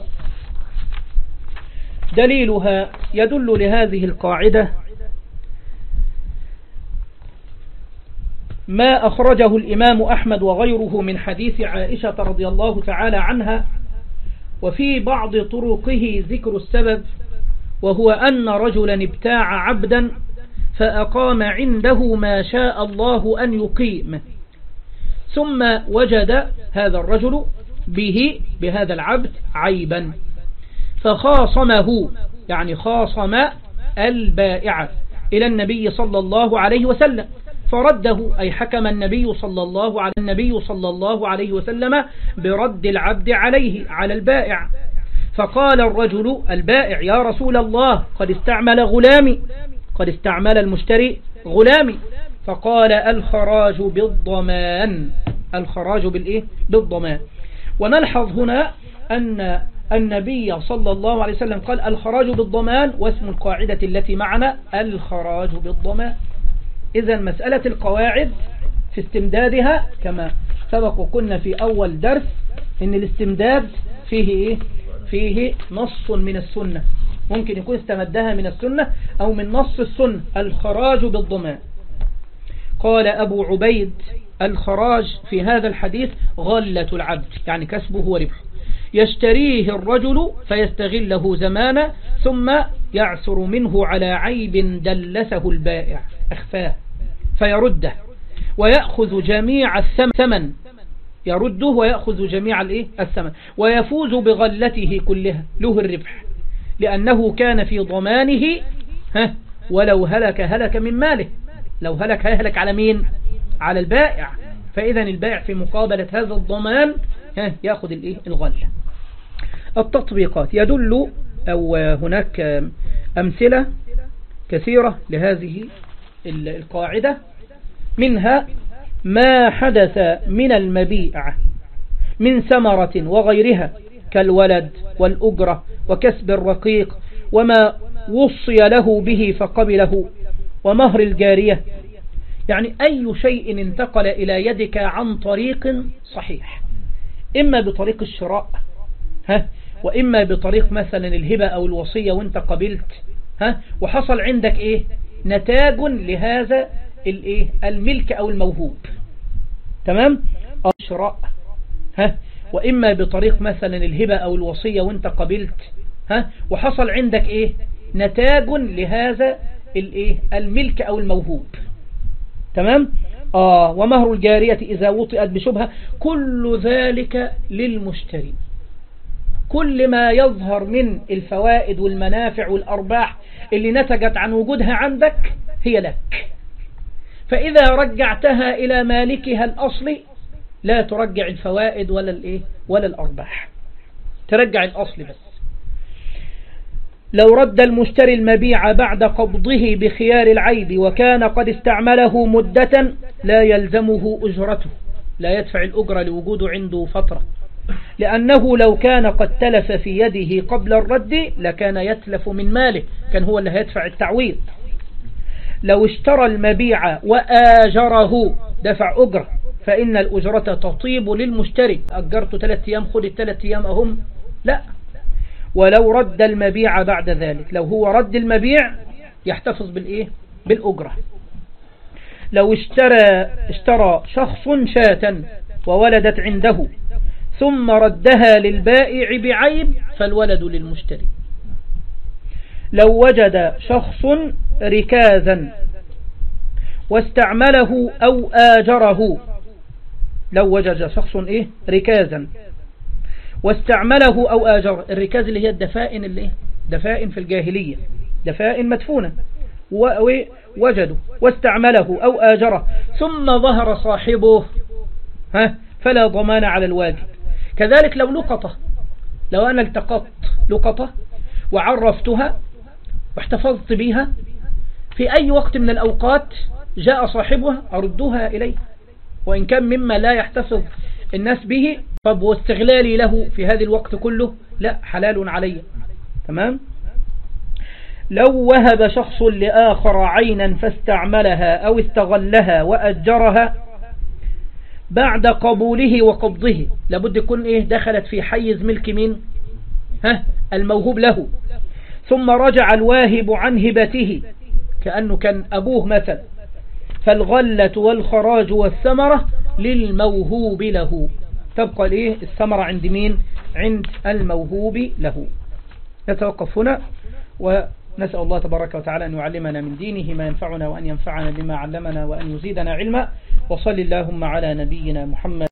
[SPEAKER 1] دليلها يدل لهذه القاعدة ما أخرجه الإمام أحمد وغيره من حديث عائشة رضي الله تعالى عنها، وفي بعض طرقه ذكر السبب، وهو أن رجلا ابتاع عبدا فأقام عنده ما شاء الله أن يقيم، ثم وجد هذا الرجل بهذا العبد عيبا فخاصمه، يعني خاصم البائع إلى النبي صلى الله عليه وسلم، فرده، أي حكم النبي صلى الله عليه وسلم برد العبد عليه على البائع. فقال الرجل البائع: يا رسول الله، قد استعمل المشتري غلامي. فقال: الخراج بالضمان. الخراج بالضمان. ونلحظ هنا أن النبي صلى الله عليه وسلم قال الخراج بالضمان، واسم القاعدة التي معنا الخراج بالضمان. إذن مسألة القواعد في استمدادها كما سبق وكنا في أول درس إن الاستمداد فيه نص من السنة، ممكن يكون استمدها من السنة أو من نص السنة. الخراج بالضمان. قال أبو عبيد: الخراج في هذا الحديث غلة العبد، يعني كسبه وربحه، يشتريه الرجل فيستغله زمانا ثم يعثر منه على عيب دلسه البائع أخفاه فيرده ويأخذ جميع الثمن، يرده ويأخذ جميع الثمن، ويفوز بغلته كلها، له الربح، لأنه كان في ضمانه. ولو هلك من ماله، لو هلك على مين؟ على البائع. فإذا البائع في مقابلة هذا الضمان يأخذ الغلة. التطبيقات يدل، أو هناك أمثلة كثيرة لهذه القاعدة، منها ما حدث من المبيع من ثمرة وغيرها كالولد والأجرة وكسب الرقيق وما وصي له به فقبله ومهر الجارية، يعني أي شيء انتقل إلى يدك عن طريق صحيح، إما بطريق الشراء وإما بطريق مثلا الهبة أو الوصية وانت قبلت وحصل عندك نتاج لهذا الملك أو الموهوب. تمام؟ الشراء وإما بطريق مثلا الهبة أو الوصية وانت قبلت وحصل عندك نتاج لهذا الملك أو الموهوب. تمام؟ ومهر الجارية إذا وطئت بشبهة، كل ذلك للمشتري. كل ما يظهر من الفوائد والمنافع والأرباح اللي نتجت عن وجودها عندك هي لك. فإذا رجعتها إلى مالكها الأصلي لا ترجع الفوائد ولا الأرباح، ترجع الأصل بس. لو رد المشتري المبيع بعد قبضه بخيار العيب وكان قد استعمله مدة لا يلزمه أجرته، لا يدفع الأجرة لوجوده عنده فترة، لأنه لو كان قد تلف في يده قبل الرد لكان يتلف من ماله، كان هو اللي هيدفع التعويض. لو اشترى المبيع وآجره دفع أجرة، فإن الأجرة تطيب للمشتري. أجرته 3 أيام، خد 3 أيام أهم، لا. ولو رد المبيع بعد ذلك، لو هو رد المبيع يحتفظ بالأجرة. لو اشترى شخص شاة وولدت عنده ثم ردها للبائع بعيب فالولد للمشتري. لو وجد شخص ركازا واستعمله أو آجره، لو وجد شخص ركازا واستعمله أو آجره، الركاز اللي هي الدفائن، دفائن في الجاهلية، دفائن مدفونة، ووجدوا واستعمله أو آجره ثم ظهر صاحبه فلا ضمان على الواجب. كذلك لو لقطة، لو أنا التقطت لقطة وعرفتها واحتفظت بها، في أي وقت من الأوقات جاء صاحبها أردها إليه، وإن كان مما لا يحتفظ الناس به، طب واستغلالي له في هذا الوقت كله لا، حلال علي. تمام؟ لو وهب شخص لآخر عينا فاستعملها أو استغلها وأجرها بعد قبوله وقبضه، لابد يكون دخلت في حيز ملك مين؟ الموهوب له، ثم رجع الواهب عن هبته كأنه كان أبوه مثلا، فالغلة والخراج والثمرة للموهوب له، تبقى الثمرة عند مين؟ عند الموهوب له. نتوقف هنا، ونسأل الله تبارك وتعالى أن يعلمنا من دينه ما ينفعنا، وأن ينفعنا بما علمنا، وأن يزيدنا علما. وصل اللهم على نبينا محمد.